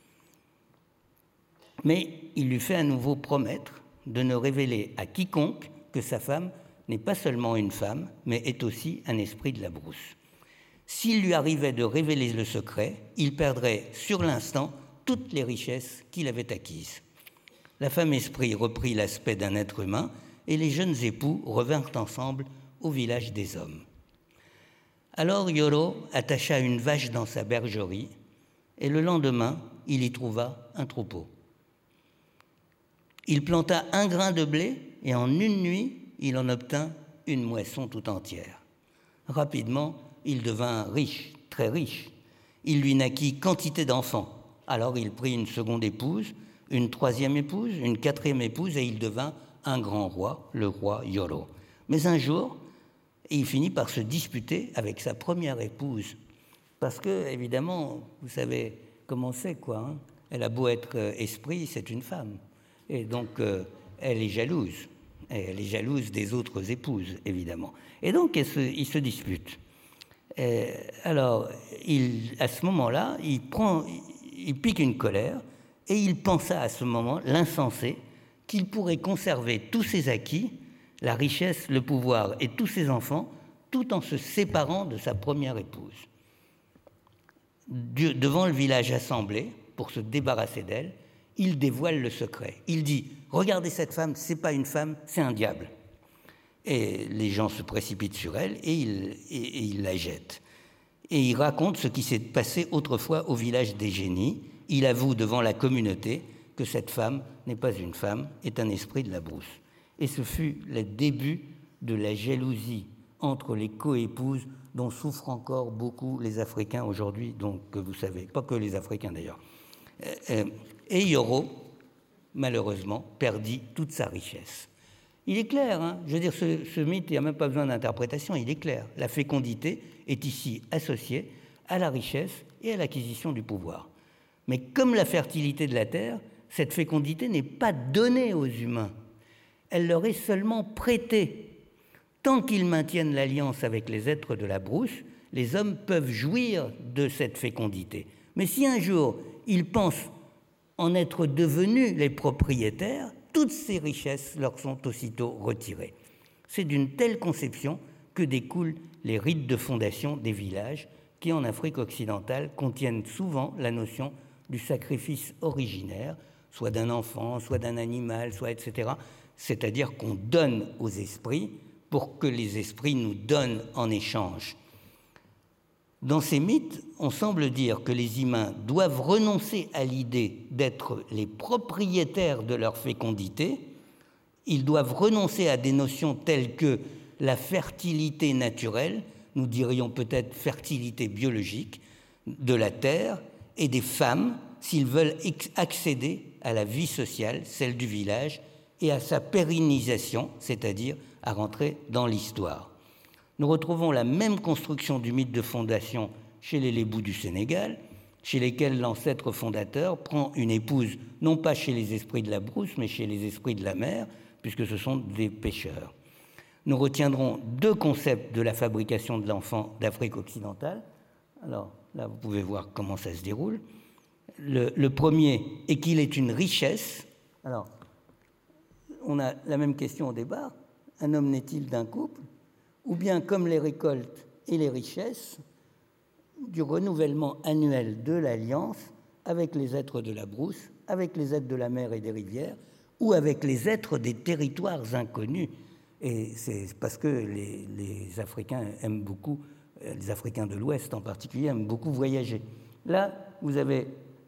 Mais il lui fait à nouveau promettre de ne révéler à quiconque que sa femme n'est pas seulement une femme, mais est aussi un esprit de la brousse. S'il lui arrivait de révéler le secret, il perdrait sur l'instant toutes les richesses qu'il avait acquises. La femme esprit reprit l'aspect d'un être humain et les jeunes époux revinrent ensemble au village des hommes. Alors Yoro attacha une vache dans sa bergerie et le lendemain, il y trouva un troupeau. Il planta un grain de blé et en une nuit, il en obtint une moisson tout entière. Rapidement, il devint riche, très riche. Il lui naquit quantité d'enfants. Alors il prit une seconde épouse, une troisième épouse, une quatrième épouse et il devint un grand roi, le roi Yoro. Mais un jour, il finit par se disputer avec sa première épouse. Parce que, évidemment, vous savez comment c'est, quoi, hein. Elle a beau être esprit, c'est une femme. Et donc, elle est jalouse. Et elle est jalouse des autres épouses, évidemment. Et donc, ils se disputent. Alors, à ce moment-là, il pique une colère et il pensa à ce moment, l'insensé, qu'il pourrait conserver tous ses acquis, la richesse, le pouvoir et tous ses enfants, tout en se séparant de sa première épouse. Devant le village assemblé, pour se débarrasser d'elle, il dévoile le secret. Il dit « Regardez cette femme, c'est pas une femme, c'est un diable ». Et les gens se précipitent sur elle et il la jette. Et il raconte ce qui s'est passé autrefois au village des génies. Il avoue devant la communauté que cette femme n'est pas une femme, est un esprit de la brousse. Et ce fut le début de la jalousie entre les coépouses dont souffrent encore beaucoup les Africains aujourd'hui, donc que vous savez, pas que les Africains d'ailleurs. Et Yoro, malheureusement, perdit toute sa richesse. Il est clair, hein, je veux dire, ce mythe, il n'y a même pas besoin d'interprétation, il est clair. La fécondité est ici associée à la richesse et à l'acquisition du pouvoir. Mais comme la fertilité de la terre, cette fécondité n'est pas donnée aux humains. Elle leur est seulement prêtée. Tant qu'ils maintiennent l'alliance avec les êtres de la brousse, les hommes peuvent jouir de cette fécondité. Mais si un jour ils pensent en être devenus les propriétaires, toutes ces richesses leur sont aussitôt retirées. C'est d'une telle conception que découlent les rites de fondation des villages qui, en Afrique occidentale, contiennent souvent la notion du sacrifice originaire, soit d'un enfant, soit d'un animal, soit etc. C'est-à-dire qu'on donne aux esprits pour que les esprits nous donnent en échange. Dans ces mythes, on semble dire que les humains doivent renoncer à l'idée d'être les propriétaires de leur fécondité, ils doivent renoncer à des notions telles que la fertilité naturelle, nous dirions peut-être fertilité biologique, de la terre et des femmes, s'ils veulent accéder à la vie sociale, celle du village, et à sa pérennisation, c'est-à-dire à rentrer dans l'histoire. Nous retrouvons la même construction du mythe de fondation chez les Lébous du Sénégal, chez lesquels l'ancêtre fondateur prend une épouse, non pas chez les esprits de la brousse, mais chez les esprits de la mer, puisque ce sont des pêcheurs. Nous retiendrons deux concepts de la fabrication de l'enfant d'Afrique occidentale. Alors, là, vous pouvez voir comment ça se déroule. Le premier est qu'il est une richesse. Alors, on a la même question au départ. Un homme naît-il d'un couple ? Ou bien, comme les récoltes et les richesses, du renouvellement annuel de l'alliance avec les êtres de la brousse, avec les êtres de la mer et des rivières, ou avec les êtres des territoires inconnus. Et c'est parce que les Africains aiment beaucoup, les Africains de l'Ouest en particulier, aiment beaucoup voyager. Là, vous avez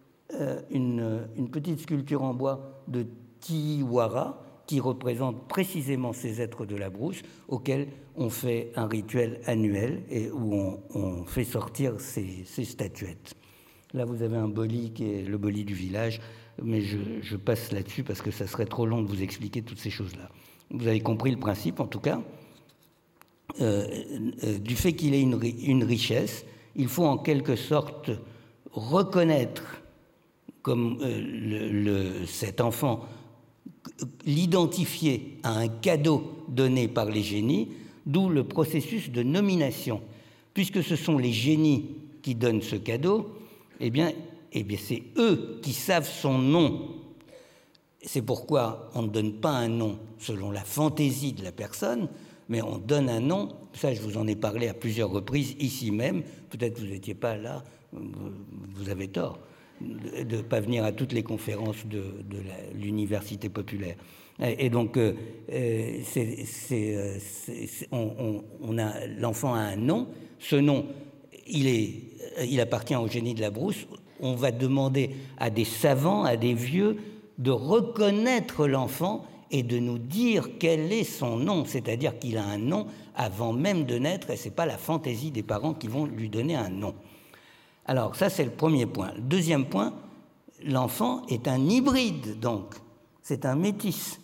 une petite sculpture en bois de Tiwara, qui représente précisément ces êtres de la brousse auxquels on fait un rituel annuel et où on fait sortir ces statuettes. Là, vous avez un boli qui est le boli du village, mais je passe là-dessus parce que ça serait trop long de vous expliquer toutes ces choses-là. Vous avez compris le principe, en tout cas. Du fait qu'il ait une richesse, il faut en quelque sorte reconnaître comme cet enfant, l'identifier à un cadeau donné par les génies, d'où le processus de nomination. Puisque ce sont les génies qui donnent ce cadeau, eh bien c'est eux qui savent son nom. C'est pourquoi on ne donne pas un nom selon la fantaisie de la personne, mais on donne un nom, ça je vous en ai parlé à plusieurs reprises ici même, peut-être vous n'étiez pas là, vous avez tort de ne pas venir à toutes les conférences de l'université populaire. Et donc, l'enfant a un nom. Ce nom, il appartient au génie de la brousse. On va demander à des savants, à des vieux, de reconnaître l'enfant et de nous dire quel est son nom. C'est-à-dire qu'il a un nom avant même de naître, et ce n'est pas la fantaisie des parents qui vont lui donner un nom. Alors, ça, c'est le premier point. Le deuxième point, l'enfant est un hybride, donc. C'est un métis.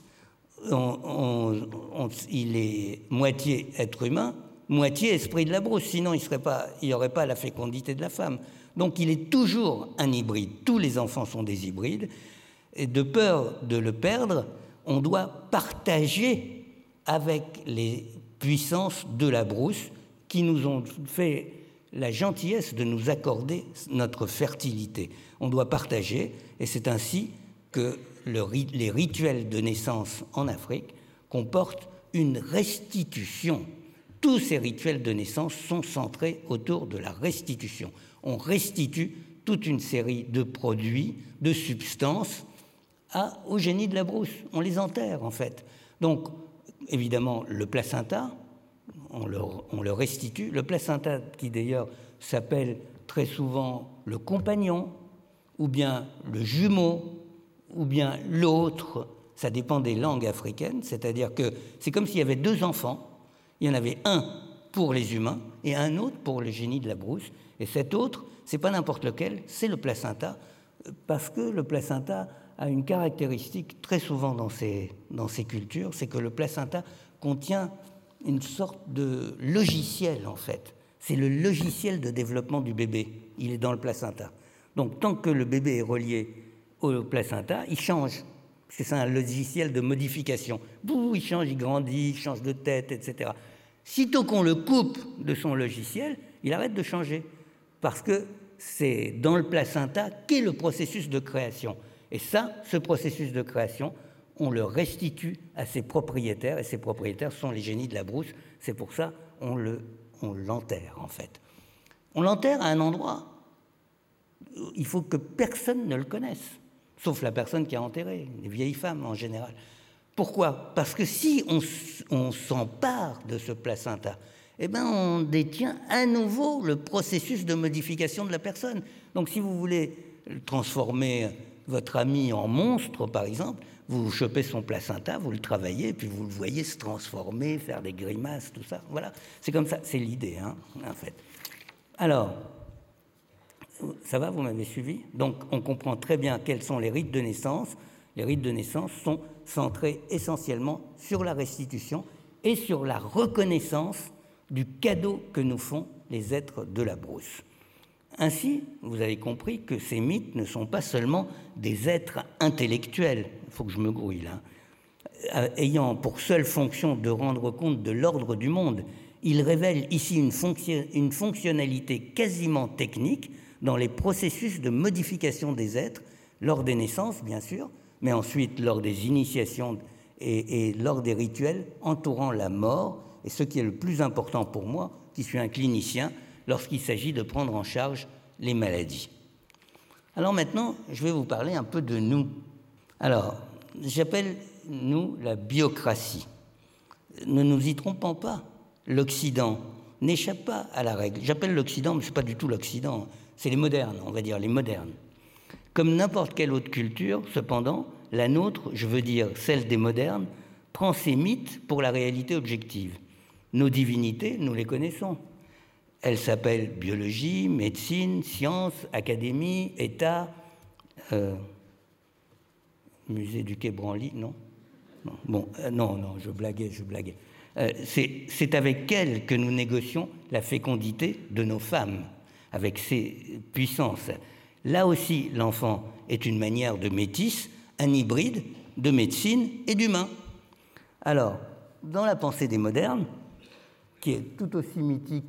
Il est moitié être humain, moitié esprit de la brousse. Sinon, il n'y aurait pas la fécondité de la femme. Donc, il est toujours un hybride. Tous les enfants sont des hybrides. Et de peur de le perdre, on doit partager avec les puissances de la brousse qui nous ont fait la gentillesse de nous accorder notre fertilité. On doit partager, et c'est ainsi que les rituels de naissance en Afrique comportent une restitution. Tous ces rituels de naissance sont centrés autour de la restitution. On restitue toute une série de produits, de substances au génie de la brousse. On les enterre, en fait. Donc, évidemment, le placenta, on le restitue. Le placenta, qui d'ailleurs s'appelle très souvent le compagnon, ou bien le jumeau, ou bien l'autre, ça dépend des langues africaines, c'est-à-dire que c'est comme s'il y avait deux enfants, il y en avait un pour les humains et un autre pour le génie de la brousse. Et cet autre, c'est pas n'importe lequel, c'est le placenta, parce que le placenta a une caractéristique très souvent dans ces cultures, c'est que le placenta contient une sorte de logiciel, en fait. C'est le logiciel de développement du bébé. Il est dans le placenta. Donc, tant que le bébé est relié au placenta, il change. C'est un logiciel de modification. Il change, il grandit, il change de tête, etc. Sitôt qu'on le coupe de son logiciel, il arrête de changer. Parce que c'est dans le placenta qu'est le processus de création. Et ça, ce processus de création, on le restitue à ses propriétaires, et ses propriétaires sont les génies de la brousse. C'est pour ça on l'enterre, en fait. On l'enterre à un endroit où il faut que personne ne le connaisse, sauf la personne qui a enterré, les vieilles femmes en général. Pourquoi? Parce que si on s'empare de ce placenta, eh ben on détient à nouveau le processus de modification de la personne. Donc si vous voulez transformer votre ami en monstre, par exemple, vous chopez son placenta, vous le travaillez, puis vous le voyez se transformer, faire des grimaces, tout ça. Voilà, c'est comme ça, c'est l'idée, hein, en fait. Alors, ça va, vous m'avez suivi? Donc, on comprend très bien quels sont les rites de naissance. Les rites de naissance sont centrés essentiellement sur la restitution et sur la reconnaissance du cadeau que nous font les êtres de la brousse. Ainsi, vous avez compris que ces mythes ne sont pas seulement des êtres intellectuels, il faut que je me grouille là, ayant pour seule fonction de rendre compte de l'ordre du monde. Ils révèlent ici une fonctionnalité quasiment technique dans les processus de modification des êtres, lors des naissances, bien sûr, mais ensuite lors des initiations et lors des rituels entourant la mort, et ce qui est le plus important pour moi, qui suis un clinicien, lorsqu'il s'agit de prendre en charge les maladies. Alors maintenant, je vais vous parler un peu de nous. Alors, j'appelle nous la biocratie. Ne nous y trompons pas, l'Occident n'échappe pas à la règle. J'appelle l'Occident, mais ce n'est pas du tout l'Occident, c'est les modernes, on va dire les modernes. Comme n'importe quelle autre culture, cependant, la nôtre, je veux dire celle des modernes, prend ses mythes pour la réalité objective. Nos divinités, nous les connaissons. Elles s'appellent biologie, médecine, sciences, académie, État, musée du Quai Branly, non? Non, je blaguais. C'est avec elles que nous négocions la fécondité de nos femmes, avec ses puissances. Là aussi, l'enfant est une manière de métis, un hybride de médecine et d'humain. Alors, dans la pensée des modernes, qui est tout aussi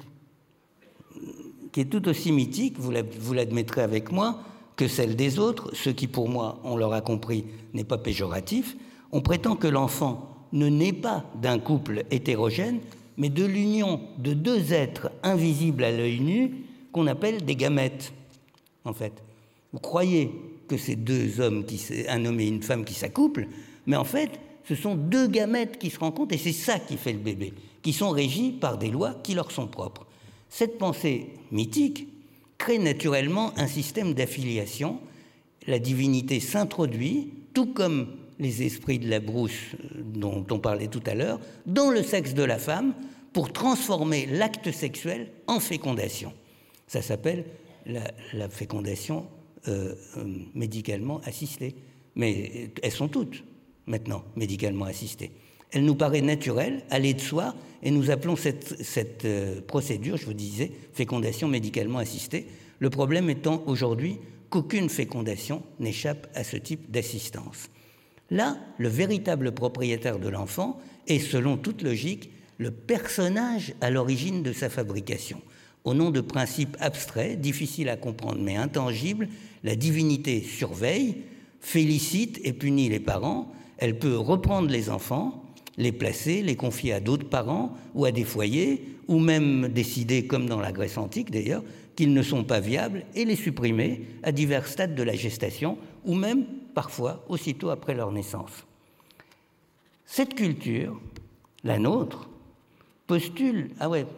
mythique, vous l'admettrez avec moi, que celle des autres, ce qui pour moi, on l'aura compris, n'est pas péjoratif, on prétend que l'enfant ne naît pas d'un couple hétérogène, mais de l'union de deux êtres invisibles à l'œil nu qu'on appelle des gamètes, en fait. Vous croyez que c'est deux hommes, un homme et une femme qui s'accouplent, mais en fait, ce sont deux gamètes qui se rencontrent et c'est ça qui fait le bébé, qui sont régis par des lois qui leur sont propres. Cette pensée mythique crée naturellement un système d'affiliation. La divinité s'introduit, tout comme les esprits de la brousse dont on parlait tout à l'heure, dans le sexe de la femme pour transformer l'acte sexuel en fécondation. Ça s'appelle la fécondation médicalement assistée. Mais elles sont toutes maintenant médicalement assistées. Elle nous paraît naturelle, aller de soi, et nous appelons cette procédure, je vous disais, fécondation médicalement assistée. Le problème étant aujourd'hui qu'aucune fécondation n'échappe à ce type d'assistance. Là, le véritable propriétaire de l'enfant est, selon toute logique, le personnage à l'origine de sa fabrication. Au nom de principes abstraits, difficiles à comprendre mais intangibles, la divinité surveille, félicite et punit les parents. Elle peut reprendre les enfants, les placer, les confier à d'autres parents ou à des foyers, ou même décider, comme dans la Grèce antique d'ailleurs, qu'ils ne sont pas viables et les supprimer à divers stades de la gestation, ou même, parfois, aussitôt après leur naissance. Cette culture, la nôtre, postule... Ah ouais,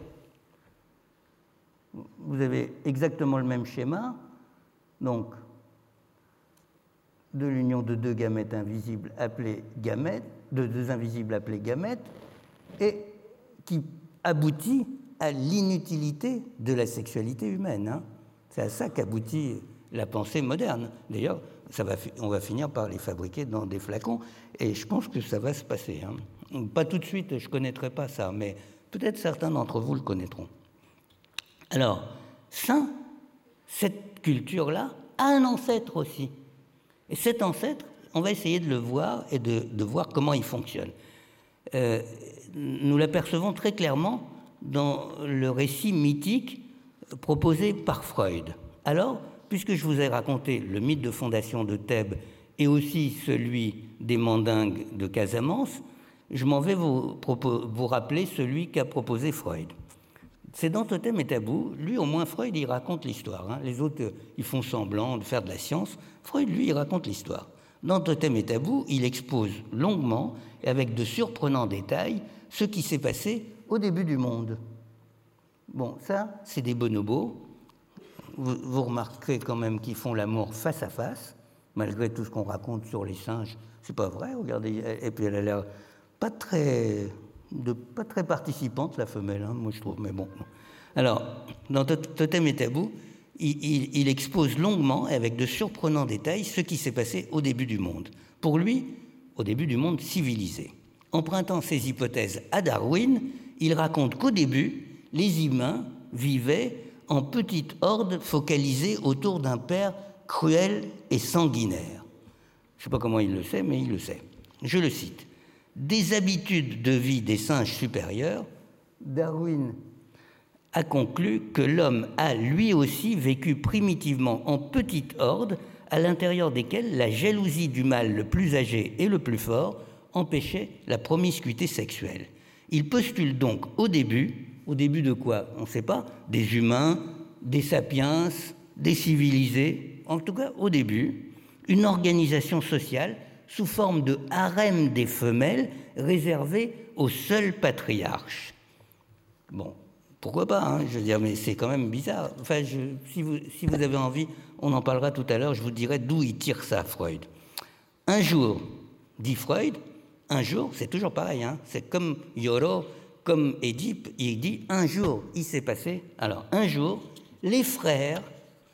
vous avez exactement le même schéma, donc de l'union de deux gamètes invisibles appelées gamètes, de deux invisibles appelés gamètes, et qui aboutit à l'inutilité de la sexualité humaine. Hein. C'est à ça qu'aboutit la pensée moderne. D'ailleurs, on va finir par les fabriquer dans des flacons, et je pense que ça va se passer. Hein. Pas tout de suite, je ne connaîtrai pas ça, mais peut-être certains d'entre vous le connaîtront. Alors, ça, cette culture-là a un ancêtre aussi. Et cet ancêtre, on va essayer de le voir et de voir comment il fonctionne. Nous l'apercevons très clairement dans le récit mythique proposé par Freud. Alors, puisque je vous ai raconté le mythe de fondation de Thèbes et aussi celui des Mandingues de Casamance, je m'en vais vous rappeler celui qu'a proposé Freud. C'est dans Totem et Tabou. Lui, au moins, Freud, il raconte l'histoire. Hein. Les autres, ils font semblant de faire de la science. Freud, lui, il raconte l'histoire. Dans Totem et Tabou, il expose longuement et avec de surprenants détails ce qui s'est passé au début du monde. Bon, ça, c'est des bonobos. Vous remarquerez quand même qu'ils font l'amour face à face, malgré tout ce qu'on raconte sur les singes. C'est pas vrai, regardez. Et puis elle a l'air pas très participante, la femelle, hein, moi je trouve, mais bon. Alors, dans Totem et Tabou, il expose longuement et avec de surprenants détails ce qui s'est passé au début du monde. Pour lui, au début du monde civilisé. Empruntant ses hypothèses à Darwin, il raconte qu'au début, les humains vivaient en petites hordes focalisées autour d'un père cruel et sanguinaire. Je ne sais pas comment il le sait, mais il le sait. Je le cite. Des habitudes de vie des singes supérieurs, Darwin a conclu que l'homme a lui aussi vécu primitivement en petites hordes à l'intérieur desquelles la jalousie du mâle le plus âgé et le plus fort empêchait la promiscuité sexuelle. Il postule donc au début de quoi? On ne sait pas, des humains, des sapiens, des civilisés, en tout cas au début, une organisation sociale sous forme de harem des femelles réservé aux seuls patriarches. Bon, pourquoi pas, hein, je veux dire, mais c'est quand même bizarre. Enfin, si vous avez envie, on en parlera tout à l'heure, je vous dirai d'où il tire ça, Freud. Un jour, dit Freud, un jour, c'est toujours pareil, hein, c'est comme Yoro, comme Édipe, il dit, un jour, il s'est passé, alors un jour, les frères,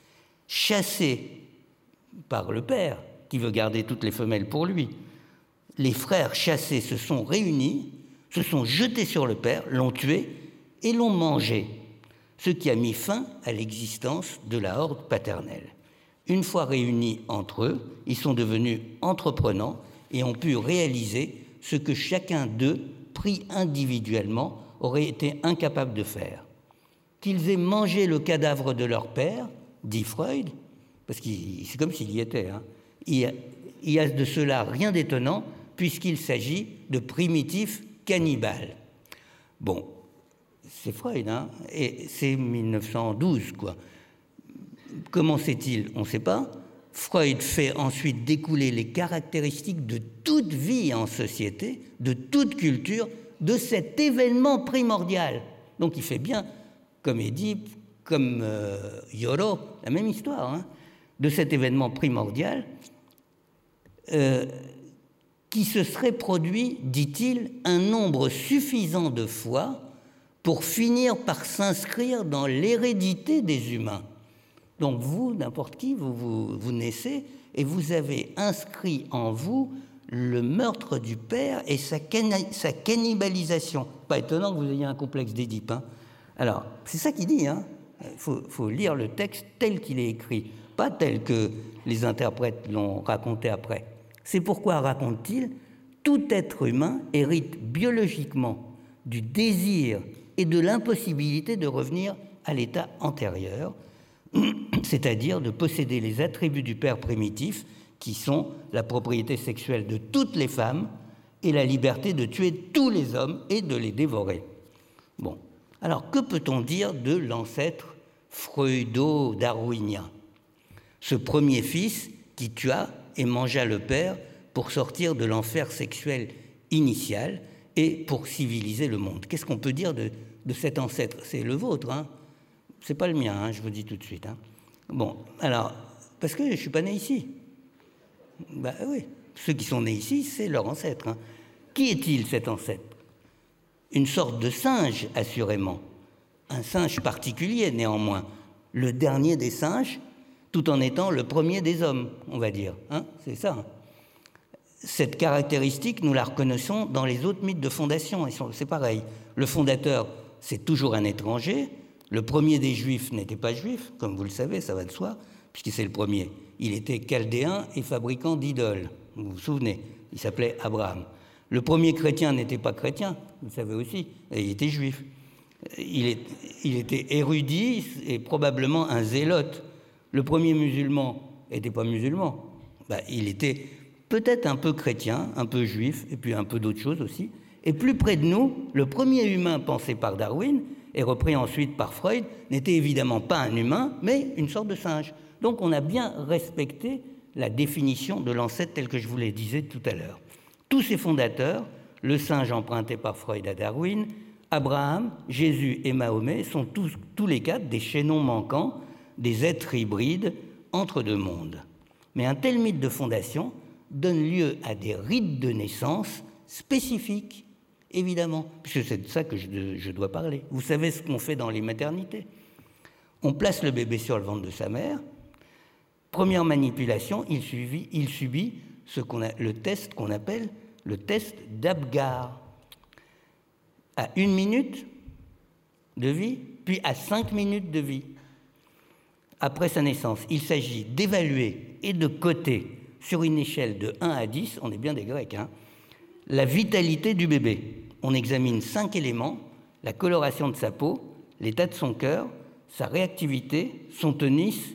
chassés par le père, qui veut garder toutes les femelles pour lui, les frères chassés se sont réunis, se sont jetés sur le père, l'ont tué et l'ont mangé, ce qui a mis fin à l'existence de la horde paternelle. Une fois réunis entre eux, ils sont devenus entreprenants et ont pu réaliser ce que chacun d'eux, pris individuellement, aurait été incapable de faire. Qu'ils aient mangé le cadavre de leur père, dit Freud, parce que c'est comme s'il y était, hein, il y a de cela rien d'étonnant, puisqu'il s'agit de primitifs cannibales. Bon, c'est Freud, hein, et c'est 1912, quoi. Comment sait-il? On ne sait pas. Freud fait ensuite découler les caractéristiques de toute vie en société, de toute culture, de cet événement primordial. Donc il fait bien, comme Édipe, comme Yoro, la même histoire, hein, de cet événement primordial qui se serait produit, dit-il, un nombre suffisant de fois pour finir par s'inscrire dans l'hérédité des humains. Donc vous, n'importe qui, vous naissez et vous avez inscrit en vous le meurtre du père et sa cannibalisation. Pas étonnant que vous ayez un complexe d'Édipe. Hein. Alors, c'est ça qu'il dit. Hein. Faut lire le texte tel qu'il est écrit, pas tel que les interprètes l'ont raconté après. C'est pourquoi, raconte-t-il, tout être humain hérite biologiquement du désir et de l'impossibilité de revenir à l'état antérieur, c'est-à-dire de posséder les attributs du père primitif, qui sont la propriété sexuelle de toutes les femmes et la liberté de tuer tous les hommes et de les dévorer. Bon, alors que peut-on dire de l'ancêtre freudo-darwinien? Ce premier fils qui tua et mangea le père pour sortir de l'enfer sexuel initial et pour civiliser le monde. Qu'est-ce qu'on peut dire de cet ancêtre? C'est le vôtre, hein? C'est pas le mien, hein, je vous dis tout de suite. Hein. Bon, alors, parce que je suis pas né ici. Ben oui, ceux qui sont nés ici, c'est leur ancêtre. Hein. Qui est-il, cet ancêtre? Une sorte de singe, assurément. un singe particulier néanmoins, le dernier des singes, tout en étant le premier des hommes, on va dire. Hein, c'est ça. Cette caractéristique, nous la reconnaissons dans les autres mythes de fondation. C'est pareil. Le fondateur, c'est toujours un étranger. Le premier des Juifs n'était pas juif, comme vous le savez, ça va de soi, puisque c'est le premier. Il était chaldéen et fabricant d'idoles. Vous vous souvenez, il s'appelait Abraham. Le premier chrétien n'était pas chrétien, vous le savez aussi, et il était juif. Il était érudit et probablement un zélote. Le premier musulman n'était pas musulman. Il était peut-être un peu chrétien, un peu juif, et puis un peu d'autres choses aussi. Et plus près de nous, le premier humain pensé par Darwin, et repris ensuite par Freud, n'était évidemment pas un humain, mais une sorte de singe. Donc on a bien respecté la définition de l'ancêtre telle que je vous le disais tout à l'heure. Tous ces fondateurs, le singe emprunté par Freud à Darwin, Abraham, Jésus et Mahomet sont tous les quatre des chaînons manquants, des êtres hybrides entre deux mondes. Mais un tel mythe de fondation donne lieu à des rites de naissance spécifiques, évidemment, puisque c'est de ça que je dois parler. Vous savez ce qu'on fait dans les maternités. On place le bébé sur le ventre de sa mère. Première manipulation, il subit le test qu'on appelle le test d'Apgar. À 1 minute de vie, puis à 5 minutes de vie. Après sa naissance, il s'agit d'évaluer et de coter sur une échelle de 1 à 10, on est bien des Grecs, hein, la vitalité du bébé. On examine 5 éléments, la coloration de sa peau, l'état de son cœur, sa réactivité, son tonus,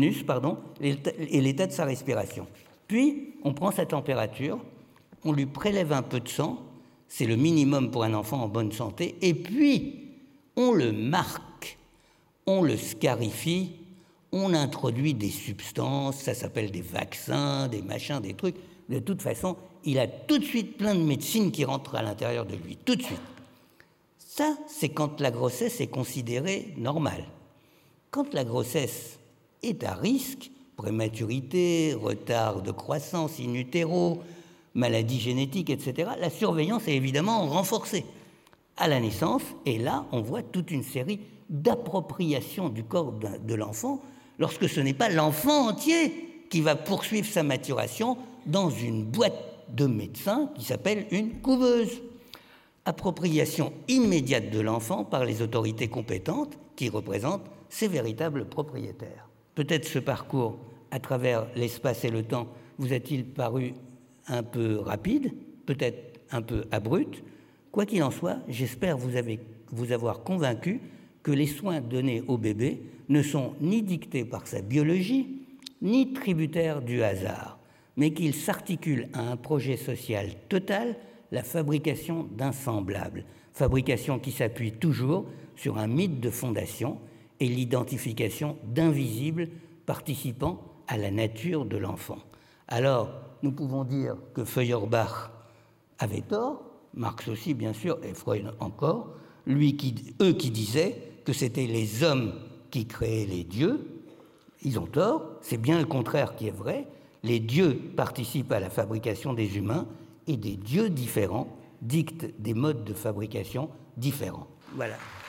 et l'état de sa respiration. Puis, on prend sa température, on lui prélève un peu de sang, c'est le minimum pour un enfant en bonne santé, et puis on le marque, on le scarifie, on introduit des substances, ça s'appelle des vaccins, des machins, des trucs. De toute façon, il a tout de suite plein de médecine qui rentre à l'intérieur de lui, tout de suite. Ça, c'est quand la grossesse est considérée normale. Quand la grossesse est à risque, prématurité, retard de croissance in utero, maladie génétique, etc., la surveillance est évidemment renforcée à la naissance. Et là, on voit toute une série d'appropriations du corps de l'enfant lorsque ce n'est pas l'enfant entier qui va poursuivre sa maturation dans une boîte de médecin qui s'appelle une couveuse. Appropriation immédiate de l'enfant par les autorités compétentes qui représentent ses véritables propriétaires. Peut-être ce parcours à travers l'espace et le temps vous a-t-il paru un peu rapide, peut-être un peu abrupt. Quoi qu'il en soit, j'espère vous avoir convaincu que les soins donnés au bébé ne sont ni dictés par sa biologie, ni tributaires du hasard, mais qu'ils s'articulent à un projet social total, la fabrication d'un semblable, fabrication qui s'appuie toujours sur un mythe de fondation et l'identification d'invisibles participant à la nature de l'enfant. Alors, nous pouvons dire que Feuerbach avait tort, Marx aussi bien sûr, et Freud encore, eux qui disaient que c'était les hommes qui créaient les dieux. Ils ont tort, c'est bien le contraire qui est vrai. Les dieux participent à la fabrication des humains et des dieux différents dictent des modes de fabrication différents. Voilà.